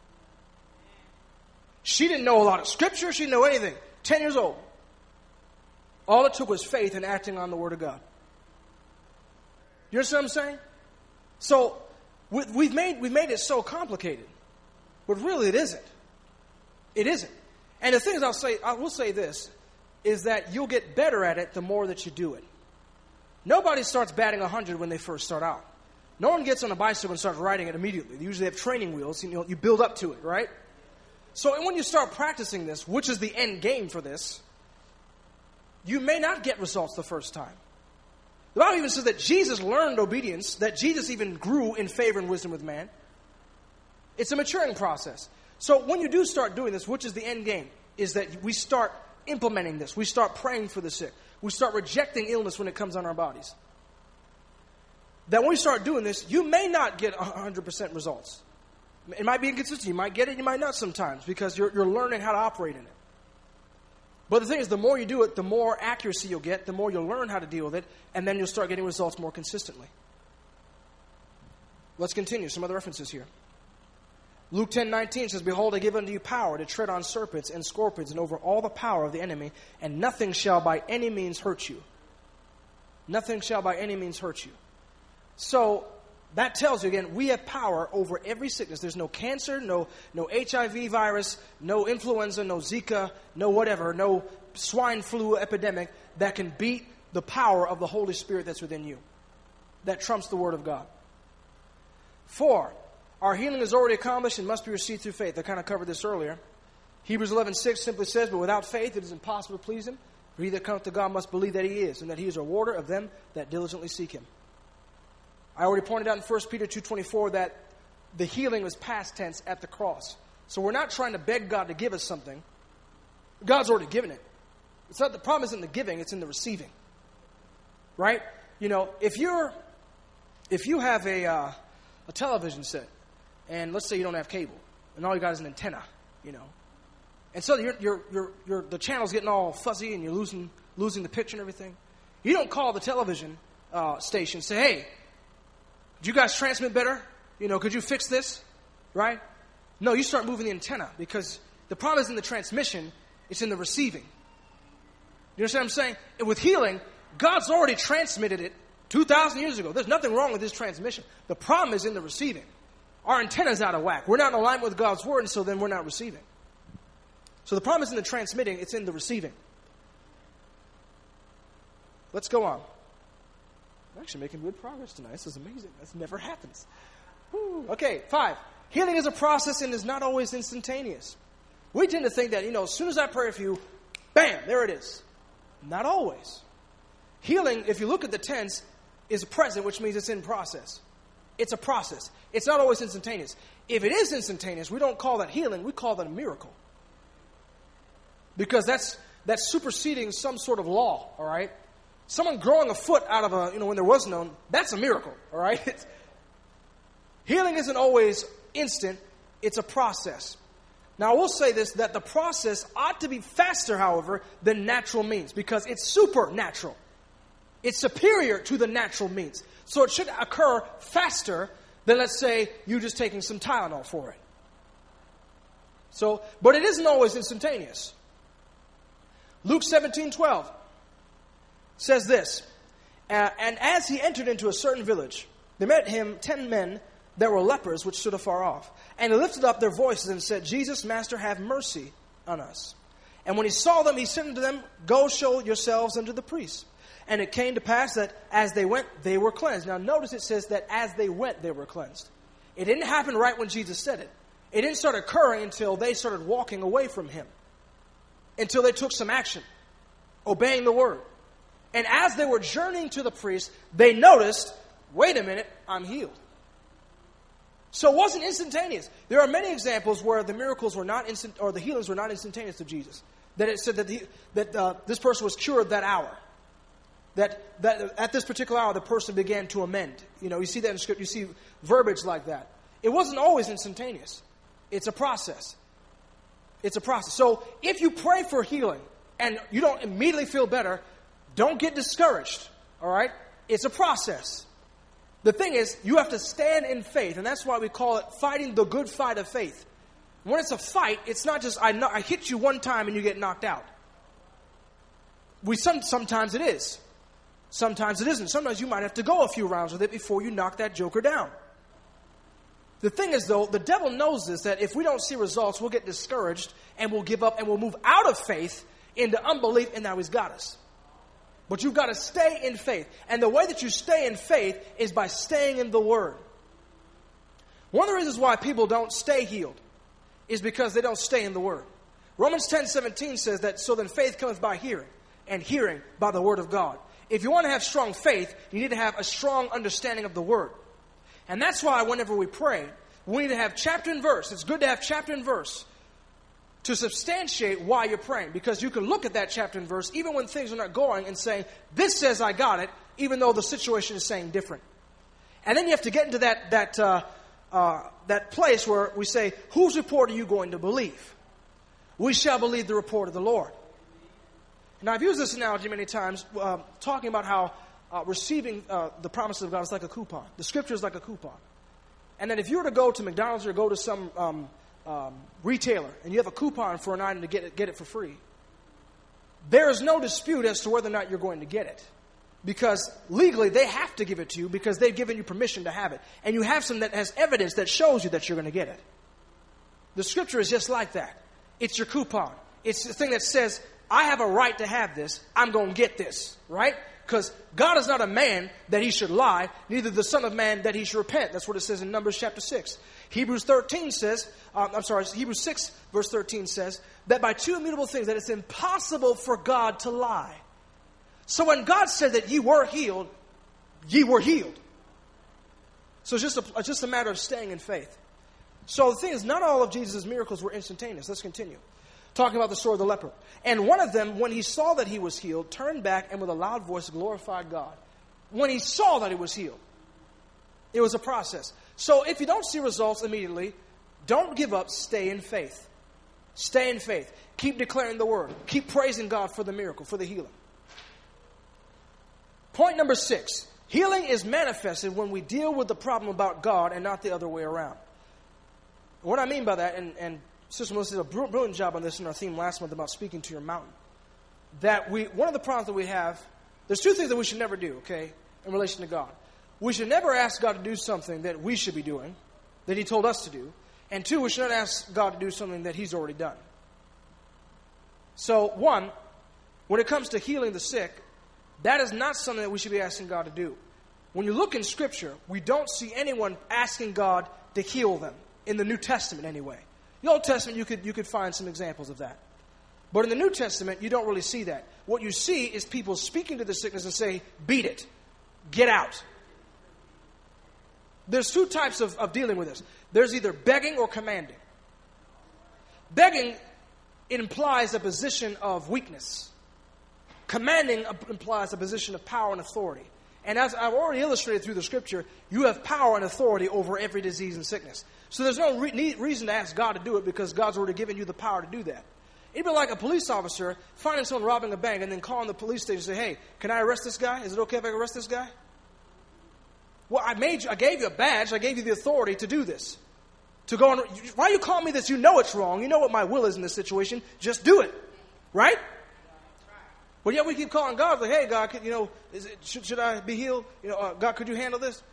She didn't know a lot of scripture. She didn't know anything. Ten years old. All it took was faith and acting on the Word of God. You understand what I'm saying? So we, we've made we've made it so complicated, but really it isn't. It isn't. And the thing is, I'll say I will say this is that you'll get better at it the more that you do it. Nobody starts batting a hundred when they first start out. No one gets on a bicycle and starts riding it immediately. They usually have training wheels. You know, you build up to it, right? So when you start practicing this, which is the end game for this, you may not get results the first time. The Bible even says that Jesus learned obedience, that Jesus even grew in favor and wisdom with man. It's a maturing process. So when you do start doing this, which is the end game, is that we start implementing this. We start praying for the sick. We start rejecting illness when it comes on our bodies. That when we start doing this, you may not get one hundred percent results. It might be inconsistent. You might get it, you might not sometimes, because you're, you're learning how to operate in it. But the thing is, the more you do it, the more accuracy you'll get, the more you'll learn how to deal with it, and then you'll start getting results more consistently. Let's continue. Some other references here. Luke ten nineteen says, Behold, I give unto you power to tread on serpents and scorpions and over all the power of the enemy, and nothing shall by any means hurt you. Nothing shall by any means hurt you. So that tells you, again, we have power over every sickness. There's no cancer, no, no H I V virus, no influenza, no Zika, no whatever, no swine flu epidemic that can beat the power of the Holy Spirit that's within you. That trumps the Word of God. Four, our healing is already accomplished and must be received through faith. I kind of covered this earlier. Hebrews eleven six simply says, But without faith it is impossible to please Him. For he that cometh to God must believe that He is, and that He is a rewarder of them that diligently seek Him. I already pointed out in First Peter two twenty-four that the healing was past tense at the cross. So we're not trying to beg God to give us something. God's already given it. It's not the problem isn't the giving, it's in the receiving. Right? You know, if you're if you have a uh, a television set, and let's say you don't have cable, and all you got is an antenna, you know, and so you're you're you're, you're the channel's getting all fuzzy, and you're losing losing the picture and everything. You don't call the television uh, station and say, "Hey, do you guys transmit better? You know, could you fix this?" Right? No, you start moving the antenna, because the problem isn't the transmission, it's in the receiving. You understand what I'm saying? And with healing, God's already transmitted it two thousand years ago. There's nothing wrong with this transmission. The problem is in the receiving. Our antenna's out of whack. We're not in alignment with God's Word, and so then we're not receiving. So the problem isn't the transmitting, it's in the receiving. Let's go on. I'm actually making good progress tonight. This is amazing. This never happens. Woo. Okay, five. Healing is a process and is not always instantaneous. We tend to think that, you know, as soon as I pray for you, bam, there it is. Not always. Healing, if you look at the tense, is present, which means it's in process. It's a process. It's not always instantaneous. If it is instantaneous, we don't call that healing. We call that a miracle. Because that's that's superseding some sort of law, all right? Someone growing a foot out of a, you know, when there was none, that's a miracle, all right? It's, healing isn't always instant. It's a process. Now, I will say this, that the process ought to be faster, however, than natural means, because it's supernatural. It's superior to the natural means. So it should occur faster than, let's say, you just taking some Tylenol for it. So, but it isn't always instantaneous. Luke seventeen twelve says this, uh, And as he entered into a certain village, there met him ten men that were lepers, which stood afar off. And they lifted up their voices and said, Jesus, Master, have mercy on us. And when he saw them, he said unto them, Go show yourselves unto the priests. And it came to pass that as they went, they were cleansed. Now notice it says that as they went, they were cleansed. It didn't happen right when Jesus said it. It didn't start occurring until they started walking away from him. Until they took some action, obeying the word. And as they were journeying to the priest, they noticed, wait a minute, I'm healed. So it wasn't instantaneous. There are many examples where the miracles were not instant, or the healings were not instantaneous to Jesus. That it said that the, that uh, this person was cured that hour. That that at this particular hour, the person began to amend. You know, you see that in Scripture. You see verbiage like that. It wasn't always instantaneous. It's a process. It's a process. So if you pray for healing and you don't immediately feel better, don't get discouraged. All right? It's a process. The thing is, you have to stand in faith, and that's why we call it fighting the good fight of faith. When it's a fight, it's not just I, know, I hit you one time and you get knocked out. We some, sometimes it is. Sometimes it isn't. Sometimes you might have to go a few rounds with it before you knock that joker down. The thing is, though, the devil knows this, that if we don't see results, we'll get discouraged and we'll give up and we'll move out of faith into unbelief, and now he's got us. But you've got to stay in faith. And the way that you stay in faith is by staying in the Word. One of the reasons why people don't stay healed is because they don't stay in the Word. Romans ten seventeen says that, so then faith cometh by hearing, and hearing by the Word of God. If you want to have strong faith, you need to have a strong understanding of the Word. And that's why whenever we pray, we need to have chapter and verse. It's good to have chapter and verse to substantiate why you're praying. Because you can look at that chapter and verse even when things are not going and say, this says I got it, even though the situation is saying different. And then you have to get into that that uh, uh, that place where we say, whose report are you going to believe? We shall believe the report of the Lord. Now, I've used this analogy many times, uh, talking about how uh, receiving uh, the promises of God is like a coupon. The Scripture is like a coupon. And then if you were to go to McDonald's or go to some um, um, retailer and you have a coupon for an item to get it, get it for free, there is no dispute as to whether or not you're going to get it. Because legally they have to give it to you because they've given you permission to have it. And you have some that has evidence that shows you that you're going to get it. The Scripture is just like that. It's your coupon. It's the thing that says, I have a right to have this. I'm going to get this, right? Because God is not a man that he should lie, neither the Son of Man that he should repent. That's what it says in Numbers chapter six. Hebrews thirteen says, um, I'm sorry, Hebrews six verse thirteen says, that by two immutable things that it's impossible for God to lie. So when God said that ye were healed, ye were healed. So it's just a, it's just a matter of staying in faith. So the thing is, not all of Jesus' miracles were instantaneous. Let's continue. Talking about the story of the leper. And one of them, when he saw that he was healed, turned back and with a loud voice glorified God. When he saw that he was healed. It was a process. So if you don't see results immediately, don't give up. Stay in faith. Stay in faith. Keep declaring the word. Keep praising God for the miracle, for the healing. Point number six. Healing is manifested when we deal with the problem about God and not the other way around. What I mean by that, and, and Sister Melissa did a brilliant job on this in our theme last month about speaking to your mountain. That we, one of the problems that we have, there's two things that we should never do, okay, in relation to God. We should never ask God to do something that we should be doing, that he told us to do. And two, we should not ask God to do something that he's already done. So, one, when it comes to healing the sick, that is not something that we should be asking God to do. When you look in Scripture, we don't see anyone asking God to heal them, in the New Testament anyway. The Old Testament, you could you could find some examples of that. But in the New Testament, you don't really see that. What you see is people speaking to the sickness and say, beat it. Get out. There's two types of, of dealing with this. There's either begging or commanding. Begging, it implies a position of weakness. Commanding implies a position of power and authority. And as I've already illustrated through the Scripture, you have power and authority over every disease and sickness. So there's no re- need, reason to ask God to do it because God's already given you the power to do that. It'd be like a police officer finding someone robbing a bank and then calling the police station and say, hey, can I arrest this guy? Is it okay if I arrest this guy? Well, I made you, I gave you a badge. I gave you the authority to do this. To go on, why are you calling me this? You know it's wrong. You know what my will is in this situation. Just do it. Right? But yet we keep calling God, like, hey, God, could, you know, is it, should, should I be healed? You know, uh, God, could you handle this?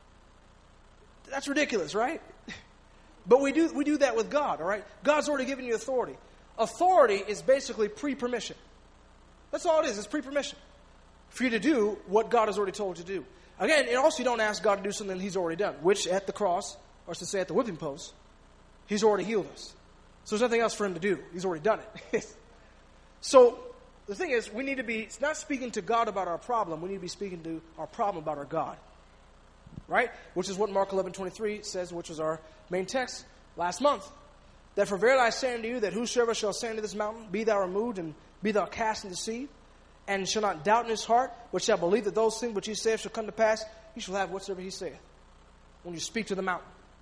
That's ridiculous, right? But we do we do that with God, all right? God's already given you authority. Authority is basically pre-permission. That's all it is. It's pre-permission for you to do what God has already told you to do. Again, and also you don't ask God to do something he's already done, which at the cross, or to say at the whipping post, he's already healed us. So there's nothing else for him to do. He's already done it. So the thing is, we need to be it's not speaking to God about our problem. We need to be speaking to our problem about our God. Right? Which is what Mark eleven twenty-three says, which was our main text last month. That for verily I say unto you, that whosoever shall say unto this mountain, be thou removed, and be thou cast into the sea, and shall not doubt in his heart, but shall believe that those things which he saith shall come to pass, he shall have whatsoever he saith. When you speak to the mountain.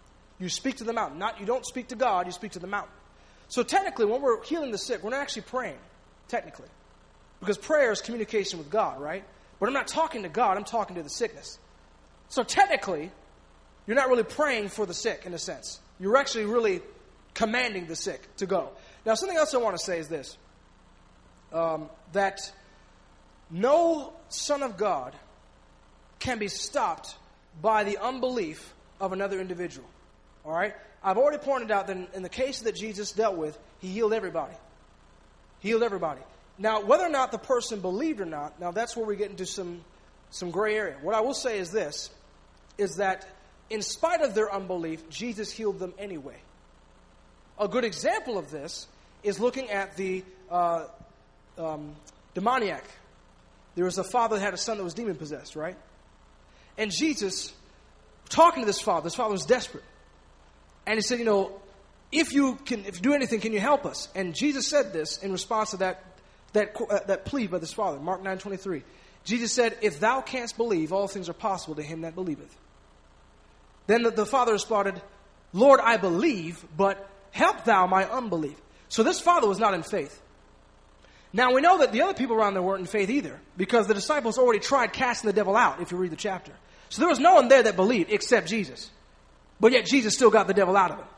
You speak to the mountain. Not, you don't speak to God, you speak to the mountain. So technically, when we're healing the sick, we're not actually praying, technically. Because prayer is communication with God, right? But I'm not talking to God, I'm talking to the sickness. So technically, you're not really praying for the sick, in a sense. You're actually really commanding the sick to go. Now, something else I want to say is this. Um, that no son of God can be stopped by the unbelief of another individual. All right? I've already pointed out that in, in the case that Jesus dealt with, he healed everybody. He healed everybody. Now, whether or not the person believed or not, now that's where we get into some, some gray area. What I will say is this, is that in spite of their unbelief, Jesus healed them anyway. A good example of this is looking at the uh, um, demoniac. There was a father that had a son that was demon-possessed, right? And Jesus, talking to this father, this father was desperate. And he said, you know, if you can, if you do anything, can you help us? And Jesus said this in response to that that uh, that plea by this father, Mark nine twenty-three. Jesus said, if thou canst believe, all things are possible to him that believeth. Then the, the father responded, Lord, I believe, but help thou my unbelief. So this father was not in faith. Now we know that the other people around there weren't in faith either, because the disciples already tried casting the devil out, if you read the chapter. So there was no one there that believed except Jesus. But yet Jesus still got the devil out of him.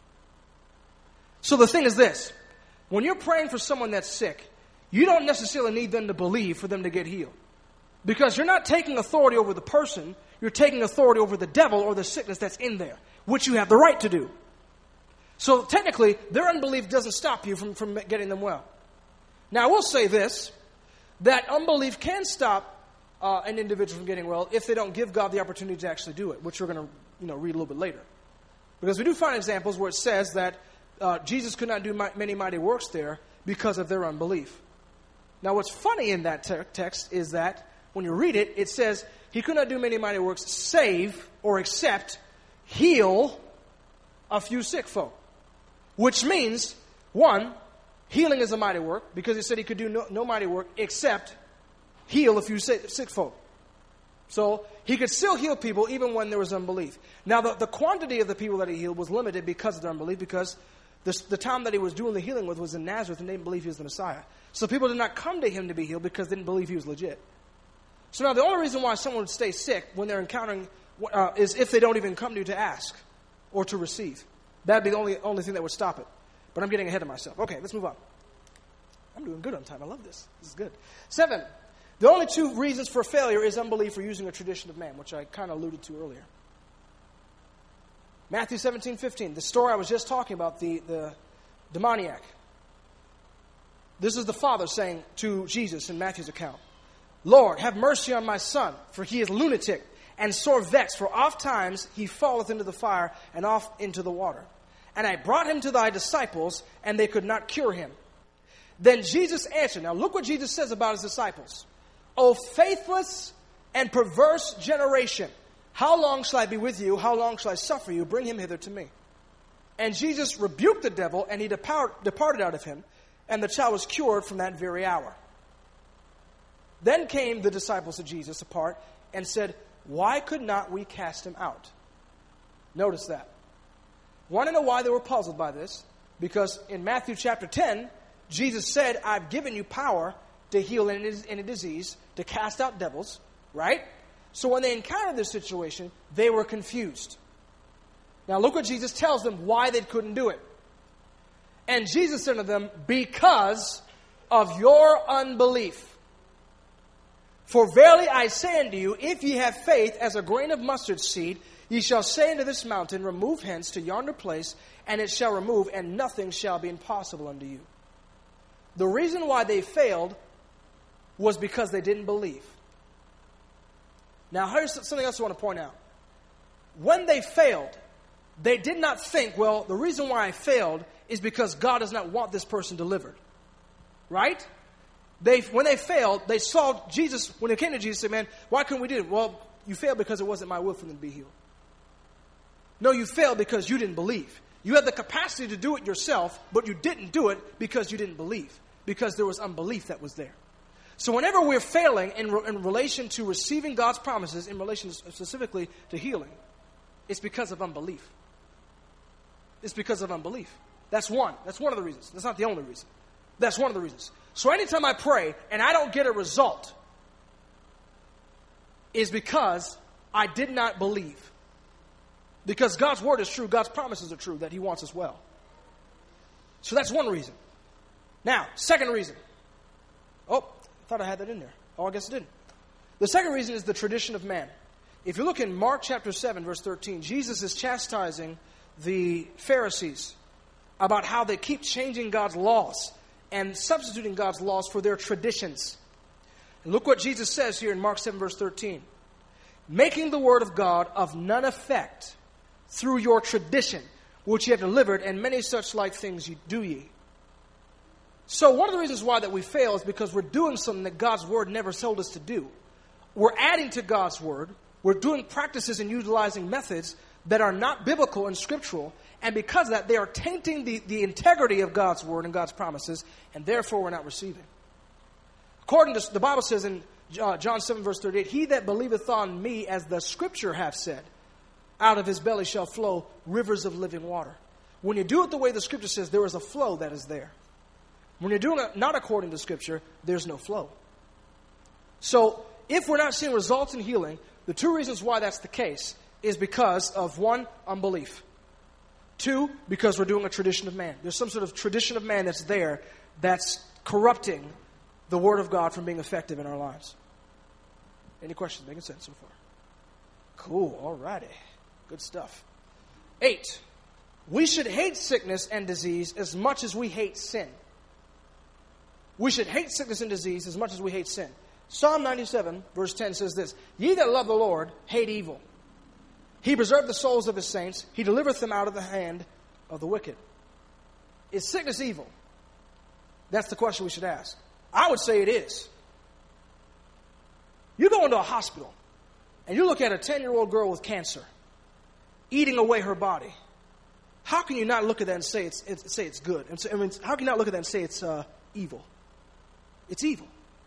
So the thing is this. When you're praying for someone that's sick, you don't necessarily need them to believe for them to get healed. Because you're not taking authority over the person, you're taking authority over the devil or the sickness that's in there, which you have the right to do. So technically, their unbelief doesn't stop you from, from getting them well. Now I will say this, that unbelief can stop uh, an individual from getting well if they don't give God the opportunity to actually do it, which we're going to you know, read a little bit later. Because we do find examples where it says that uh, Jesus could not do mi- many mighty works there because of their unbelief. Now what's funny in that te- text is that when you read it, it says he could not do many mighty works save or except heal a few sick folk. Which means, one, healing is a mighty work because he said he could do no, no mighty work except heal a few sick, sick folk. So he could still heal people even when there was unbelief. Now the, the quantity of the people that he healed was limited because of their unbelief, because the, the town that he was doing the healing with was in Nazareth and they didn't believe he was the Messiah. So people did not come to him to be healed because they didn't believe he was legit. So now the only reason why someone would stay sick when they're encountering uh, is if they don't even come to you to ask or to receive. That'd be the only, only thing that would stop it. But I'm getting ahead of myself. Okay, let's move on. I'm doing good on time. I love this. This is good. Seven. The only two reasons for failure is unbelief or using a tradition of man, which I kind of alluded to earlier. Matthew seventeen fifteen, the story I was just talking about, the, the demoniac. This is the father saying to Jesus in Matthew's account, Lord, have mercy on my son, for he is lunatic and sore vexed, for oft times he falleth into the fire and oft into the water. And I brought him to thy disciples, and they could not cure him. Then Jesus answered. Now look what Jesus says about his disciples. O faithless and perverse generation, how long shall I be with you? How long shall I suffer you? Bring him hither to me. And Jesus rebuked the devil, and he depart, departed out of him, and the child was cured from that very hour. Then came the disciples of Jesus apart and said, why could not we cast him out? Notice that. Want to know why they were puzzled by this? Because in Matthew chapter ten, Jesus said, I've given you power to heal any, any disease, to cast out devils, right? So when they encountered this situation, they were confused. Now look what Jesus tells them why they couldn't do it. And Jesus said to them, because of your unbelief. For verily I say unto you, if ye have faith as a grain of mustard seed, ye shall say unto this mountain, remove hence to yonder place, and it shall remove, and nothing shall be impossible unto you. The reason why they failed was because they didn't believe. Now, here's something else I want to point out. When they failed, they did not think, well, the reason why I failed is because God does not want this person delivered. Right? They, when they failed, they saw Jesus, when they came to Jesus, said, man, why couldn't we do it? Well, you failed because it wasn't my will for them to be healed. No, you failed because you didn't believe. You had the capacity to do it yourself, but you didn't do it because you didn't believe. Because there was unbelief that was there. So whenever we're failing in, re- in relation to receiving God's promises, in relation specifically to healing, it's because of unbelief. It's because of unbelief. That's one. That's one of the reasons. That's not the only reason. That's one of the reasons. So anytime I pray and I don't get a result, is because I did not believe. Because God's word is true. God's promises are true that he wants us well. So that's one reason. Now, second reason. Oh, I thought I had that in there. Oh, I guess I didn't. The second reason is the tradition of man. If you look in Mark chapter seven, verse thirteen, Jesus is chastising the Pharisees about how they keep changing God's laws and substituting God's laws for their traditions. And look what Jesus says here in Mark seven, verse thirteen. Making the word of God of none effect through your tradition, which ye have delivered, and many such like things you do ye. So one of the reasons why that we fail is because we're doing something that God's word never told us to do. We're adding to God's word. We're doing practices and utilizing methods that are not biblical and scriptural. And because of that, they are tainting the, the integrity of God's word and God's promises. And therefore, we're not receiving. According to the Bible says in uh, John seven, verse thirty-eight, he that believeth on me, as the scripture hath said, out of his belly shall flow rivers of living water. When you do it the way the scripture says, there is a flow that is there. When you're doing it not according to scripture, there's no flow. So, if we're not seeing results in healing, the two reasons why that's the case is because of, one, unbelief. Two, because we're doing a tradition of man. There's some sort of tradition of man that's there that's corrupting the word of God from being effective in our lives. Any questions? Making sense so far? Cool. All righty. Good stuff. Eight, we should hate sickness and disease as much as we hate sin. We should hate sickness and disease as much as we hate sin. Psalm ninety-seven, verse ten says this, ye that love the Lord hate evil. He preserveth the souls of his saints. He delivereth them out of the hand of the wicked. Is sickness evil? That's the question we should ask. I would say it is. You go into a hospital and you look at a ten-year-old girl with cancer eating away her body. How can you not look at that and say it's, it's say it's good? And so, I mean, how can you not look at that and say it's uh, evil? It's evil.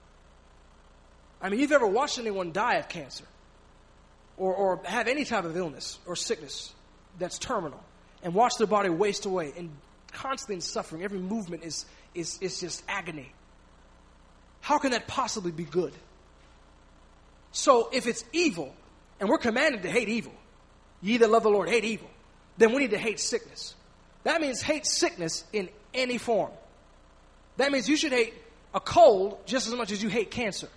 I mean, you've ever watched anyone die of cancer or, or have any type of illness or sickness that's terminal and watch their body waste away and constantly in suffering. Every movement is, is, is just agony. How can that possibly be good? So if it's evil, and we're commanded to hate evil, ye that love the Lord hate evil, then we need to hate sickness. That means hate sickness in any form. That means you should hate a cold just as much as you hate cancer.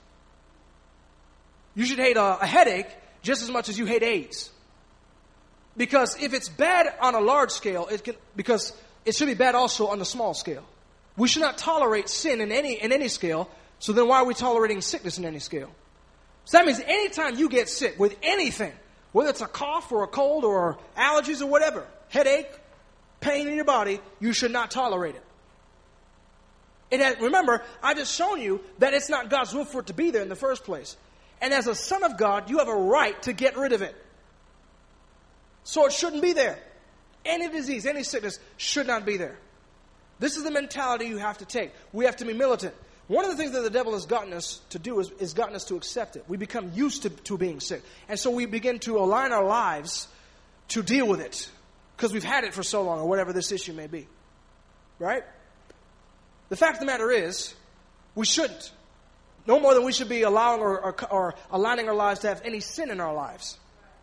You should hate a, a headache just as much as you hate AIDS. Because if it's bad on a large scale, it can, because it should be bad also on the small scale. We should not tolerate sin in any in any scale. So then why are we tolerating sickness in any scale? So that means anytime you get sick with anything, whether it's a cough or a cold or allergies or whatever, headache, pain in your body, you should not tolerate it. It has, remember, I just shown you that it's not God's will for it to be there in the first place. And as a son of God, you have a right to get rid of it. So it shouldn't be there. Any disease, any sickness should not be there. This is the mentality you have to take. We have to be militant. One of the things that the devil has gotten us to do is, is gotten us to accept it. We become used to, to being sick. And so we begin to align our lives to deal with it. Because we've had it for so long, or whatever this issue may be. Right? The fact of the matter is, we shouldn't. No more than we should be allowing or, or, or aligning our lives to have any sin in our lives.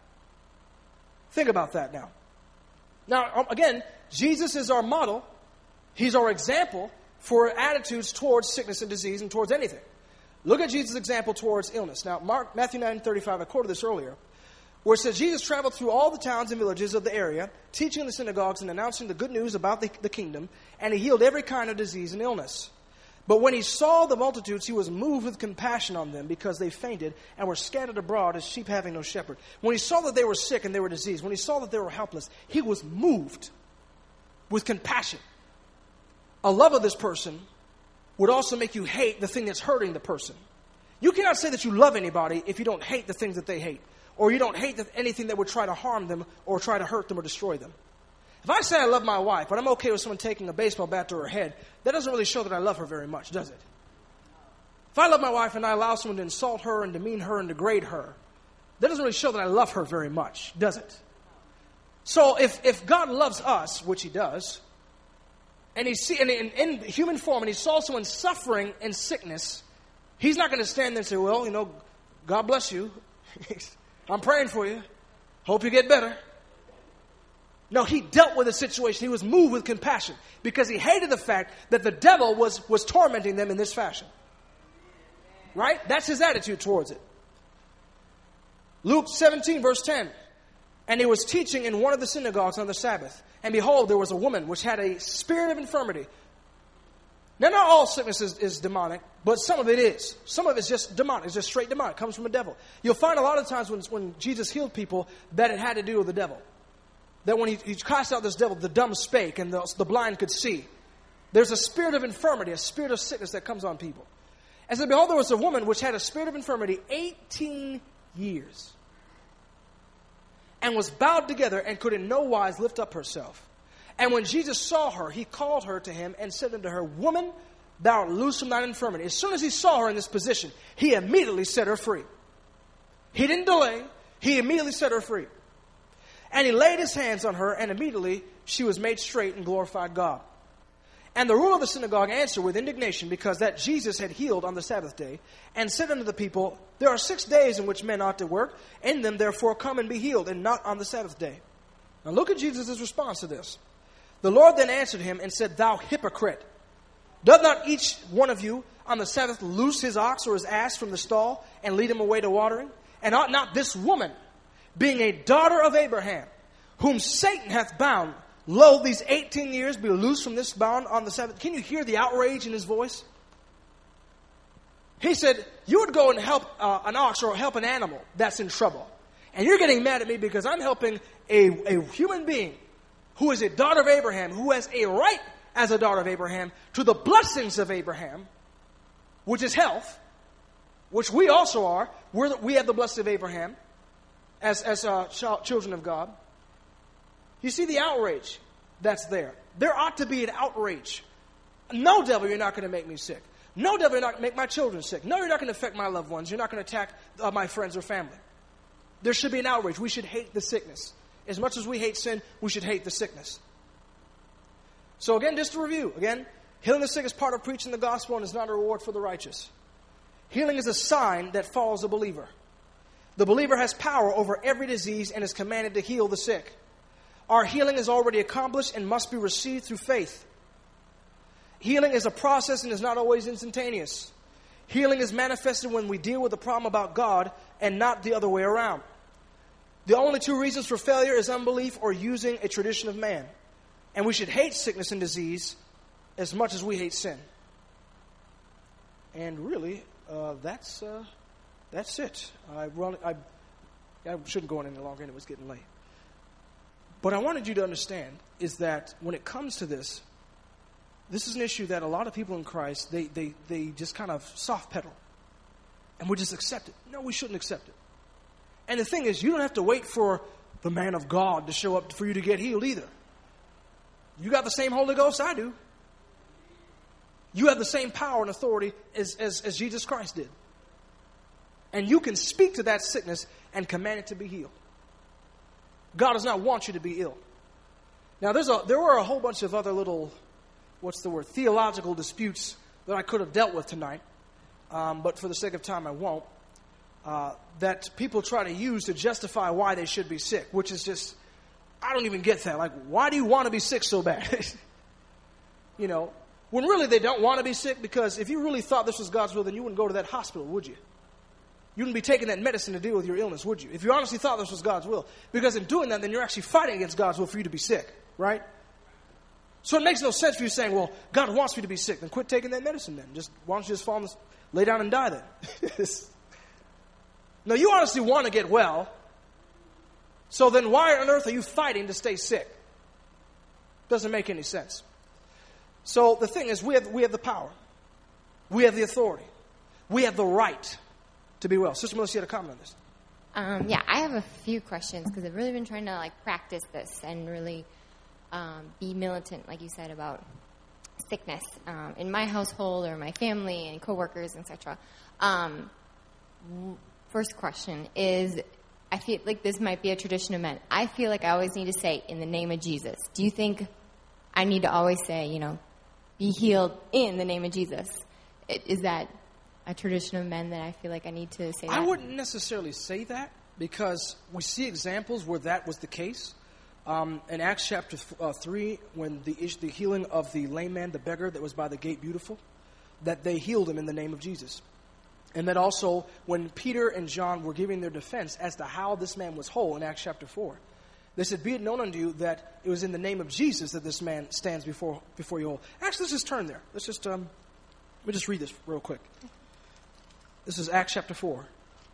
Think about that now. Now, again, Jesus is our model. He's our example for attitudes towards sickness and disease and towards anything. Look at Jesus' example towards illness. Now, Mark, Matthew nine thirty-five, I quoted this earlier, where it says, Jesus traveled through all the towns and villages of the area, teaching in the synagogues and announcing the good news about the, the kingdom, and he healed every kind of disease and illness. But when he saw the multitudes, he was moved with compassion on them because they fainted and were scattered abroad as sheep having no shepherd. When he saw that they were sick and they were diseased, when he saw that they were helpless, he was moved with compassion. A love of this person would also make you hate the thing that's hurting the person. You cannot say that you love anybody if you don't hate the things that they hate, or you don't hate the, anything that would try to harm them or try to hurt them or destroy them. If I say I love my wife, but I'm okay with someone taking a baseball bat to her head, that doesn't really show that I love her very much, does it? If I love my wife and I allow someone to insult her and demean her and degrade her, that doesn't really show that I love her very much, does it? So if, if God loves us, which he does, and he see, and in, in human form, and he saw someone suffering in sickness, he's not going to stand there and say, well, you know, God bless you. I'm praying for you. Hope you get better. No, he dealt with the situation. He was moved with compassion because he hated the fact that the devil was, was tormenting them in this fashion. Right? That's his attitude towards it. Luke seventeen, verse ten. And he was teaching in one of the synagogues on the Sabbath. And behold, there was a woman which had a spirit of infirmity. Now, not all sickness is, is demonic, but some of it is. Some of it's just demonic. It's just straight demonic. It comes from a devil. You'll find a lot of times when, when Jesus healed people that it had to do with the devil. That when he, he cast out this devil, the dumb spake and the, the blind could see. There's a spirit of infirmity, a spirit of sickness that comes on people. And so, behold, there was a woman which had a spirit of infirmity eighteen years. And was bowed together and could in no wise lift up herself. And when Jesus saw her, he called her to him and said unto her, Woman, thou art loosed from thine infirmity. As soon as he saw her in this position, he immediately set her free. He didn't delay. He immediately set her free. And he laid his hands on her, and immediately she was made straight and glorified God. And the ruler of the synagogue answered with indignation, because that Jesus had healed on the Sabbath day, and said unto the people, There are six days in which men ought to work. In them therefore come and be healed, and not on the Sabbath day. Now look at Jesus' response to this. The Lord then answered him and said, Thou hypocrite, doth not each one of you on the Sabbath loose his ox or his ass from the stall, and lead him away to watering? And ought not this woman, being a daughter of Abraham, whom Satan hath bound, lo, these eighteen years be loosed from this bound on the Sabbath? Can you hear the outrage in his voice? He said, you would go and help uh, an ox or help an animal that's in trouble. And you're getting mad at me because I'm helping a, a human being who is a daughter of Abraham, who has a right as a daughter of Abraham to the blessings of Abraham, which is health, which we also are. We're the, we have the blessing of Abraham as, as uh, ch- children of God. You see the outrage that's there. There ought to be an outrage. No, devil, you're not going to make me sick. No, devil, you're not going to make my children sick. No, you're not going to affect my loved ones. You're not going to attack uh, my friends or family. There should be an outrage. We should hate the sickness. As much as we hate sin, we should hate the sickness. So again, just to review. Again, healing the sick is part of preaching the gospel and is not a reward for the righteous. Healing is a sign that follows a believer. The believer has power over every disease and is commanded to heal the sick. Our healing is already accomplished and must be received through faith. Healing is a process and is not always instantaneous. Healing is manifested when we deal with the problem about God and not the other way around. The only two reasons for failure is unbelief or using a tradition of man. And we should hate sickness and disease as much as we hate sin. And really, uh, that's uh, that's it. I, run, I, I shouldn't go on any longer, and it was getting late. What I wanted you to understand is that when it comes to this, this is an issue that a lot of people in Christ, they, they, they just kind of soft pedal. And we just accept it. No, we shouldn't accept it. And the thing is, you don't have to wait for the man of God to show up for you to get healed either. You got the same Holy Ghost I do. You have the same power and authority as, as, as Jesus Christ did. And you can speak to that sickness and command it to be healed. God does not want you to be ill. Now, there's a, there were a whole bunch of other little, what's the word, theological disputes that I could have dealt with tonight. Um, but for the sake of time, I won't. Uh, that people try to use to justify why they should be sick, which is just, I don't even get that. Like, why do you want to be sick so bad? You know, when really they don't want to be sick, because if you really thought this was God's will, then you wouldn't go to that hospital, would you? You wouldn't be taking that medicine to deal with your illness, would you? If you honestly thought this was God's will. Because in doing that, then you're actually fighting against God's will for you to be sick, right? So it makes no sense for you saying, well, God wants me to be sick. Then quit taking that medicine then. Just, why don't you just fall and lay down and die then? No, you honestly want to get well. So then why on earth are you fighting to stay sick? Doesn't make any sense. So the thing is, we have, we have the power. We have the authority. We have the right to be well. Sister Melissa, you had a comment on this. Um, yeah, I have a few questions because I've really been trying to like practice this and really um, be militant, like you said, about sickness um, in my household or my family and coworkers, et cetera. Um, first question is, I feel like this might be a tradition of men. I feel like I always need to say, in the name of Jesus. Do you think I need to always say, you know, be healed in the name of Jesus? Is that a tradition of men that I feel like I need to say that? I wouldn't necessarily say that, because we see examples where that was the case. Um, in Acts chapter th- uh, three, when the, ish- the healing of the lame man, the beggar that was by the gate beautiful, that they healed him in the name of Jesus. And that also when Peter and John were giving their defense as to how this man was whole in Acts chapter four, they said, be it known unto you that it was in the name of Jesus that this man stands before before you whole. Actually, let's just turn there. Let's just, um, let me just read this real quick. This is Acts chapter four.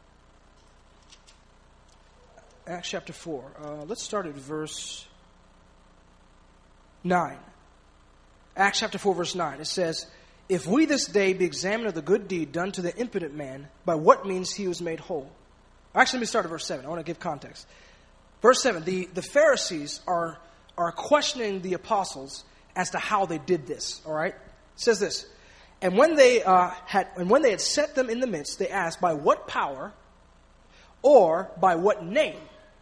Acts chapter four. Uh, let's start at verse nine. Acts chapter four, verse nine. It says, if we this day be examined of the good deed done to the impotent man, by what means he was made whole. Actually, let me start at verse seven. I want to give context. Verse seven, the, the Pharisees are, are questioning the apostles as to how they did this. All right? It says this, and when they uh, had and when they had set them in the midst, they asked, by what power or by what name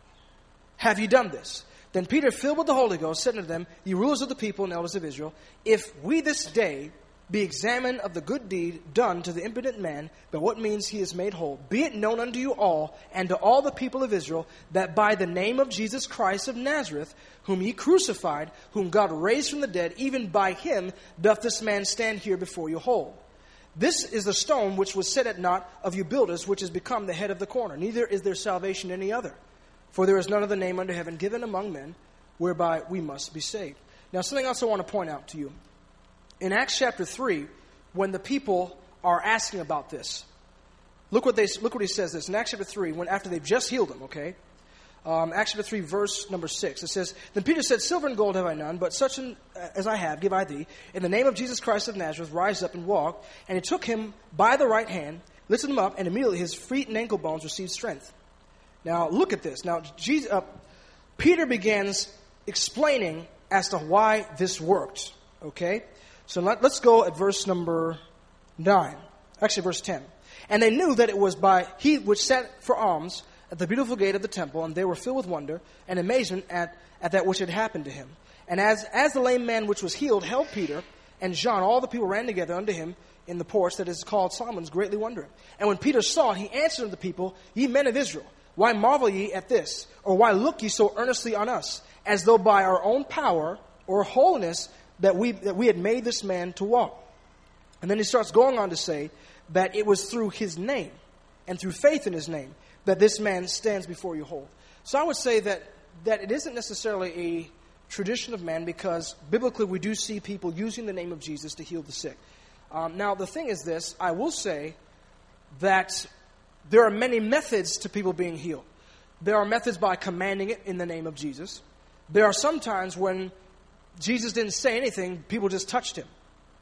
have you done this? Then Peter, filled with the Holy Ghost, said unto them, ye rulers of the people and elders of Israel, if we this day be examined of the good deed done to the impotent man, by what means he is made whole, be it known unto you all, and to all the people of Israel, that by the name of Jesus Christ of Nazareth, whom ye crucified, whom God raised from the dead, even by him doth this man stand here before you whole. This is the stone which was set at naught of you builders, which is become the head of the corner. Neither is there salvation in any other. For there is none other name under heaven given among men, whereby we must be saved. Now, something else I want to point out to you. In Acts chapter three, when the people are asking about this, look what they look what he says this. In Acts chapter three, when after they've just healed him, okay? Um, Acts chapter three, verse number six. It says, then Peter said, silver and gold have I none, but such an, as I have give I thee. In the name of Jesus Christ of Nazareth, rise up and walk. And he took him by the right hand, lifted him up, and immediately his feet and ankle bones received strength. Now, look at this. Now, Jesus, uh, Peter begins explaining as to why this worked, okay? So let, let's go at verse number nine. Actually, verse ten. And they knew that it was by he which sat for alms at the beautiful gate of the temple, and they were filled with wonder and amazement at, at that which had happened to him. And as, as the lame man which was healed held Peter and John, all the people ran together unto him in the porch that is called Solomon's, greatly wondering. And when Peter saw it, he answered unto the people, ye men of Israel, why marvel ye at this? Or why look ye so earnestly on us, as though by our own power or holiness that we that we had made this man to walk? And then he starts going on to say that it was through his name and through faith in his name that this man stands before you whole. So I would say that, that it isn't necessarily a tradition of man, because biblically we do see people using the name of Jesus to heal the sick. Um, now, the thing is this, I will say that there are many methods to people being healed. There are methods by commanding it in the name of Jesus. There are some times when Jesus didn't say anything, people just touched him.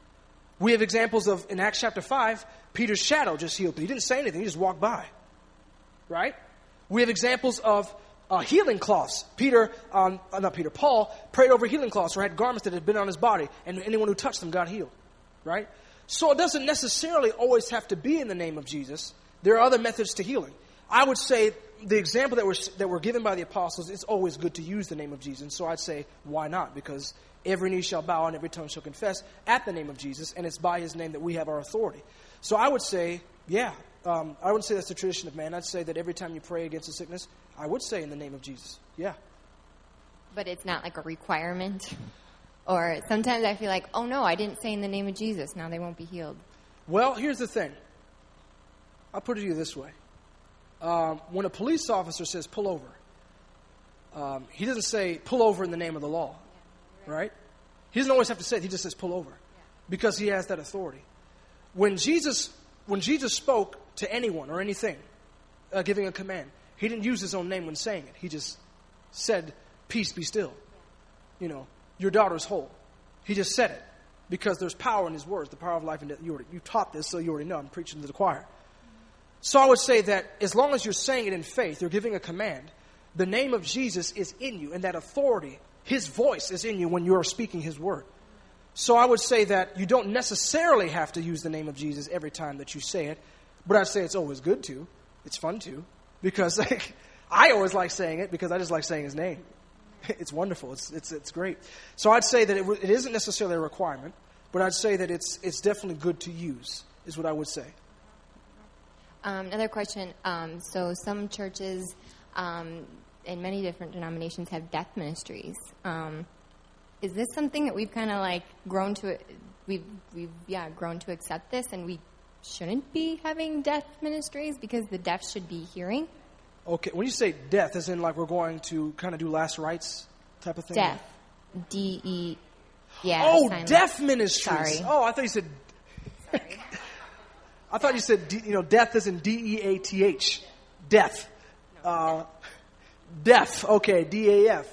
We have examples of, in Acts chapter five, Peter's shadow just healed him. He didn't say anything, he just walked by. Right? We have examples of uh, healing cloths. Peter, um, uh, not Peter, Paul prayed over healing cloths or had garments that had been on his body, and anyone who touched them got healed. Right? So it doesn't necessarily always have to be in the name of Jesus. There are other methods to healing. I would say the example that were that were given by the apostles, it's always good to use the name of Jesus. And so I'd say, why not? Because every knee shall bow and every tongue shall confess at the name of Jesus, and it's by his name that we have our authority. So I would say, yeah, um, I wouldn't say that's the tradition of man. I'd say that every time you pray against a sickness, I would say in the name of Jesus. Yeah. But it's not like a requirement? Or sometimes I feel like, oh no, I didn't say in the name of Jesus, now they won't be healed. Well, here's the thing. I'll put it to you this way. Um, when a police officer says pull over, um, he doesn't say pull over in the name of the law, yeah, right. right? He doesn't always have to say it. He just says pull over, yeah, because he has that authority. When Jesus, when Jesus spoke to anyone or anything, uh, giving a command, he didn't use his own name when saying it. He just said, peace, be still. Yeah. You know, your daughter's whole. He just said it because there's power in his words, the power of life and death. You, already, you taught this, so you already know. I'm preaching to the choir. So I would say that as long as you're saying it in faith, you're giving a command, the name of Jesus is in you, and that authority, his voice is in you when you're speaking his word. So I would say that you don't necessarily have to use the name of Jesus every time that you say it, but I'd say it's always good to. It's fun to, because like, I always like saying it because I just like saying his name. It's wonderful. It's it's it's great. So I'd say that it, it isn't necessarily a requirement, but I'd say that it's it's definitely good to use, is what I would say. Um, another question. Um, so some churches um, in many different denominations have deaf ministries. Um, is this something that we've kind of like grown to, we've, we've, yeah, grown to accept this, and we shouldn't be having deaf ministries because the deaf should be hearing? Okay, when you say deaf, as in like we're going to kind of do last rites type of thing? Deaf. D E Yeah. Oh, sign deaf ministries. Sorry. Oh, I thought you said... Sorry. I thought you said, D, you know, death is in D E A T H. Death. Uh, deaf. Okay, D A F.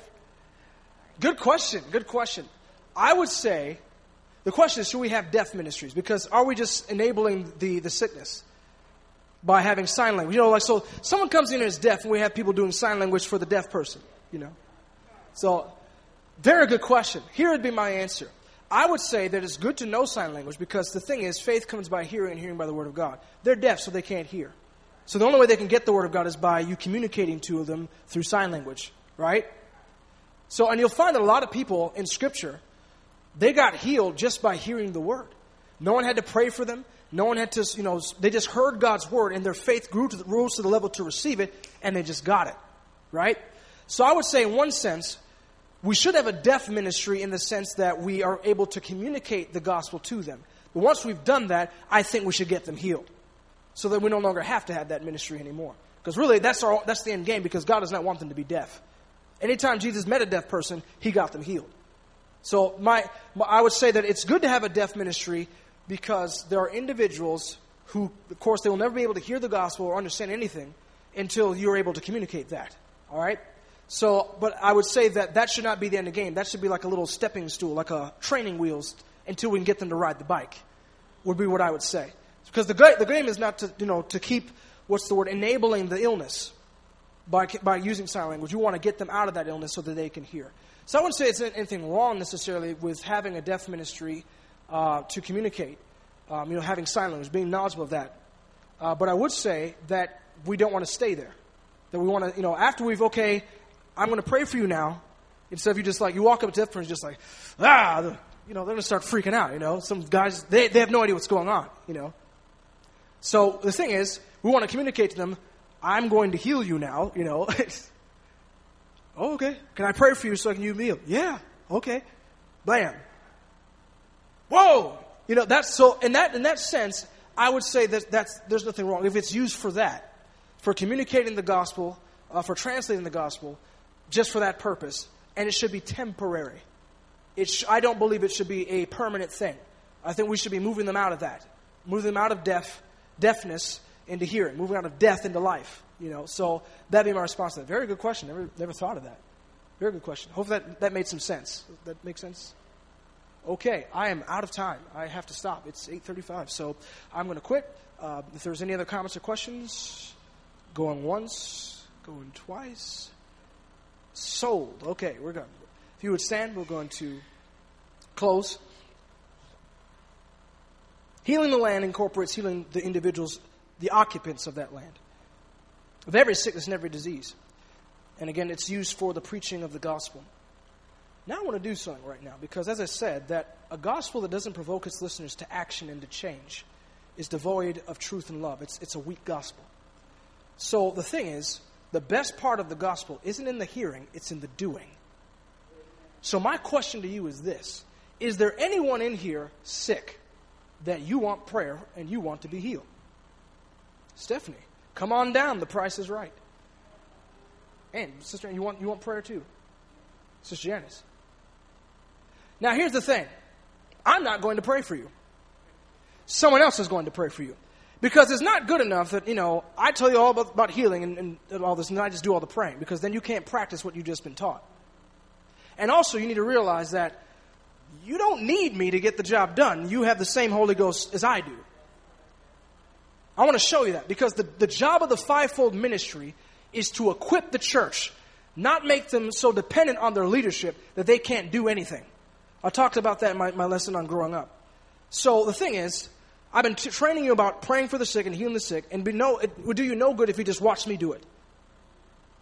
Good question. Good question. I would say, the question is, should we have deaf ministries? Because are we just enabling the, the sickness by having sign language? You know, like, so someone comes in and is deaf, and we have people doing sign language for the deaf person, you know. So, very good question. Here would be my answer. I would say that it's good to know sign language because the thing is, faith comes by hearing and hearing by the Word of God. They're deaf, so they can't hear. So the only way they can get the Word of God is by you communicating to them through sign language, right? So, and you'll find that a lot of people in Scripture, they got healed just by hearing the Word. No one had to pray for them. No one had to, you know, they just heard God's Word and their faith grew to the, rose to the level to receive it, and they just got it, right? So I would say in one sense, we should have a deaf ministry in the sense that we are able to communicate the gospel to them. But once we've done that, I think we should get them healed so that we no longer have to have that ministry anymore. Because really, that's our that's the end game, because God does not want them to be deaf. Anytime Jesus met a deaf person, he got them healed. So my, my I would say that it's good to have a deaf ministry because there are individuals who, of course, they will never be able to hear the gospel or understand anything until you're able to communicate that. All right? So, but I would say that that should not be the end of the game. That should be like a little stepping stool, like a training wheels, until we can get them to ride the bike, would be what I would say. Because the, the game is not to, you know, to keep, what's the word, enabling the illness by by using sign language. You want to get them out of that illness so that they can hear. So I wouldn't say it's anything wrong necessarily with having a deaf ministry uh, to communicate, um, you know, having sign language, being knowledgeable of that. Uh, but I would say that we don't want to stay there. That we want to, you know, after we've, okay, I'm going to pray for you now. Instead of you just like, you walk up to a deaf person just like, ah, the, you know, they're going to start freaking out, you know. Some guys, they, they have no idea what's going on, you know. So the thing is, we want to communicate to them, I'm going to heal you now, you know. Oh, okay. Can I pray for you so I can you be healed? Yeah. Okay. Bam. Whoa. You know, that's so, in that, in that sense, I would say that that's, there's nothing wrong. If it's used for that, for communicating the gospel, uh, for translating the gospel, just for that purpose, and it should be temporary. It sh- I don't believe it should be a permanent thing. I think we should be moving them out of that, moving them out of deaf, deafness into hearing, moving out of death into life. You know, so that'd be my response to that. Very good question. Never, never thought of that. Very good question. Hope that that made some sense. That makes sense. Okay, I am out of time. I have to stop. It's eight thirty-five, so I'm going to quit. Uh, if there's any other comments or questions, going once, going twice. Sold. Okay, we're going. If you would stand, we're going to close. Healing the land incorporates healing the individuals, the occupants of that land, of every sickness and every disease. And again, it's used for the preaching of the gospel. Now I want to do something right now, because as I said, that a gospel that doesn't provoke its listeners to action and to change is devoid of truth and love. It's, it's a weak gospel. So the thing is, the best part of the gospel isn't in the hearing, it's in the doing. So my question to you is this. Is there anyone in here sick that you want prayer and you want to be healed? Stephanie, come on down. The price is right. And Sister, you want you want prayer too? Sister Janice. Now here's the thing. I'm not going to pray for you. Someone else is going to pray for you. Because it's not good enough that, you know, I tell you all about, about healing and, and all this, and I just do all the praying. Because then you can't practice what you've just been taught. And also you need to realize that you don't need me to get the job done. You have the same Holy Ghost as I do. I want to show you that. Because the, the job of the fivefold ministry is to equip the church, not make them so dependent on their leadership that they can't do anything. I talked about that in my, my lesson on growing up. So the thing is, I've been t- training you about praying for the sick and healing the sick, and be no, it would do you no good if you just watched me do it.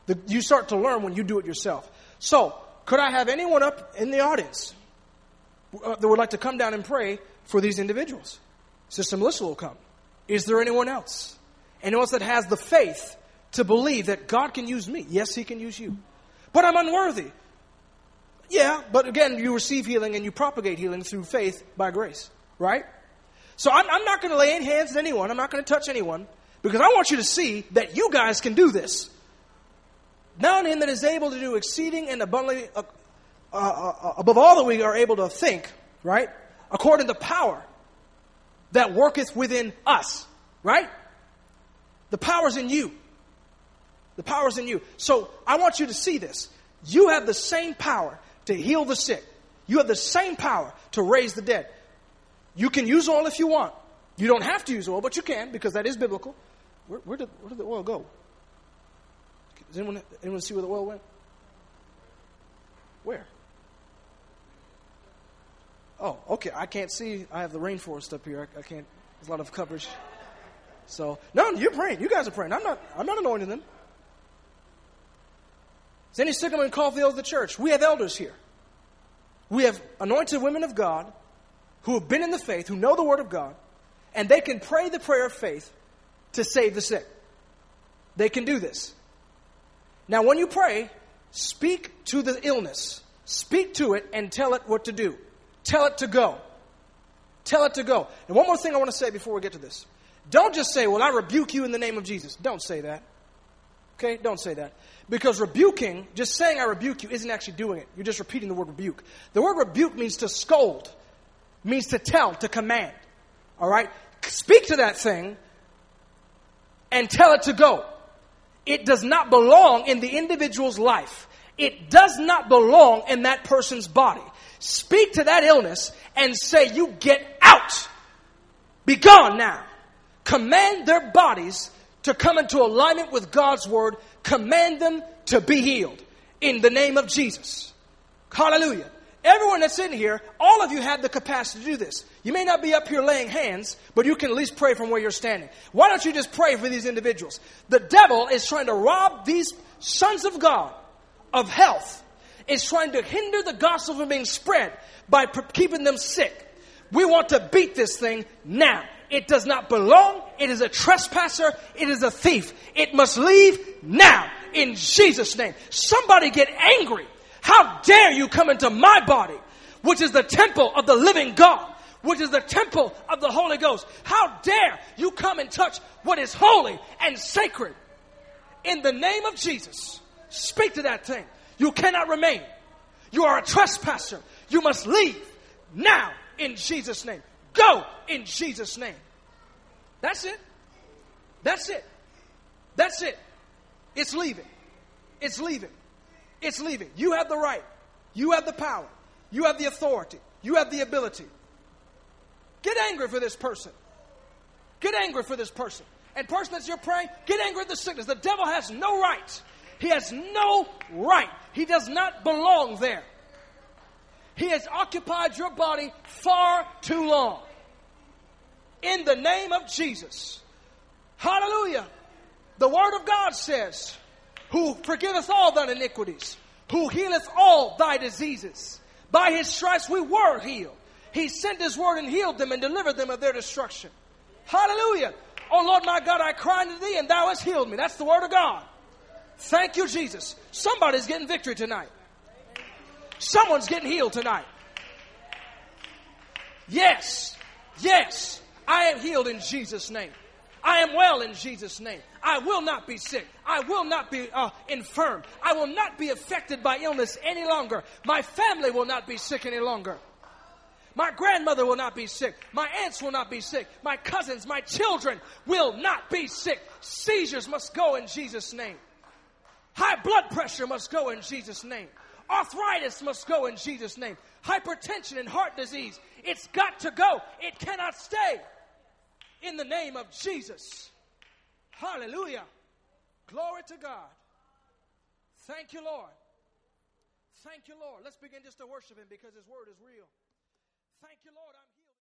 The, you start to learn when you do it yourself. So, could I have anyone up in the audience uh, that would like to come down and pray for these individuals? Sister Melissa will come. Is there anyone else? Anyone else that has the faith to believe that God can use me? Yes, He can use you. But I'm unworthy. Yeah, but again, you receive healing and you propagate healing through faith by grace. Right? So I'm, I'm not going to lay any hands on anyone. I'm not going to touch anyone. Because I want you to see that you guys can do this. Now and Him that is able to do exceeding and abundantly uh, uh, uh, above all that we are able to think, right? According to the power that worketh within us, right? The power's in you. The power's in you. So I want you to see this. You have the same power to heal the sick. You have the same power to raise the dead. You can use oil if you want. You don't have to use oil, but you can, because that is biblical. Where, where, did, where did the oil go? Does anyone, anyone see where the oil went? Where? Oh, okay. I can't see. I have the rainforest up here. I, I can't. There's a lot of coverage. So, no, you're praying. You guys are praying. I'm not. I'm not anointing them. Is any sick among called for the elders of the church? We have elders here. We have anointed women of God who have been in the faith, who know the Word of God, and they can pray the prayer of faith to save the sick. They can do this. Now, when you pray, speak to the illness. Speak to it and tell it what to do. Tell it to go. Tell it to go. And one more thing I want to say before we get to this. Don't just say, well, I rebuke you in the name of Jesus. Don't say that. Okay? Don't say that. Because rebuking, just saying I rebuke you, isn't actually doing it. You're just repeating the word rebuke. The word rebuke means to scold. Means to tell, to command. All right? Speak to that thing and tell it to go. It does not belong in the individual's life. It does not belong in that person's body. Speak to that illness and say, you get out. Be gone now. Command their bodies to come into alignment with God's word. Command them to be healed in the name of Jesus. Hallelujah. Everyone that's in here, all of you have the capacity to do this. You may not be up here laying hands, but you can at least pray from where you're standing. Why don't you just pray for these individuals? The devil is trying to rob these sons of God of health. Is trying to hinder the gospel from being spread by p- keeping them sick. We want to beat this thing now. It does not belong. It is a trespasser. It is a thief. It must leave now in Jesus' name. Somebody get angry. How dare you come into my body, which is the temple of the living God, which is the temple of the Holy Ghost. How dare you come and touch what is holy and sacred. In the name of Jesus, speak to that thing. You cannot remain. You are a trespasser. You must leave now in Jesus' name. Go in Jesus' name. That's it. That's it. That's it. It's leaving. It's leaving. It's leaving. You have the right. You have the power. You have the authority. You have the ability. Get angry for this person. Get angry for this person. And person that you're praying, get angry at the sickness. The devil has no right. He has no right. He does not belong there. He has occupied your body far too long. In the name of Jesus. Hallelujah. The Word of God says, who forgiveth all thine iniquities, who healeth all thy diseases. By His stripes we were healed. He sent His word and healed them and delivered them of their destruction. Hallelujah. Oh Lord my God, I cry unto thee and thou hast healed me. That's the Word of God. Thank you, Jesus. Somebody's getting victory tonight. Someone's getting healed tonight. Yes. Yes. I am healed in Jesus' name. I am well in Jesus' name. I will not be sick. I will not be uh, infirm. I will not be affected by illness any longer. My family will not be sick any longer. My grandmother will not be sick. My aunts will not be sick. My cousins, my children will not be sick. Seizures must go in Jesus' name. High blood pressure must go in Jesus' name. Arthritis must go in Jesus' name. Hypertension and heart disease, it's got to go. It cannot stay. In the name of Jesus. Hallelujah. Glory to God. Thank you, Lord. Thank you, Lord. Let's begin just to worship Him because His word is real. Thank you, Lord. I'm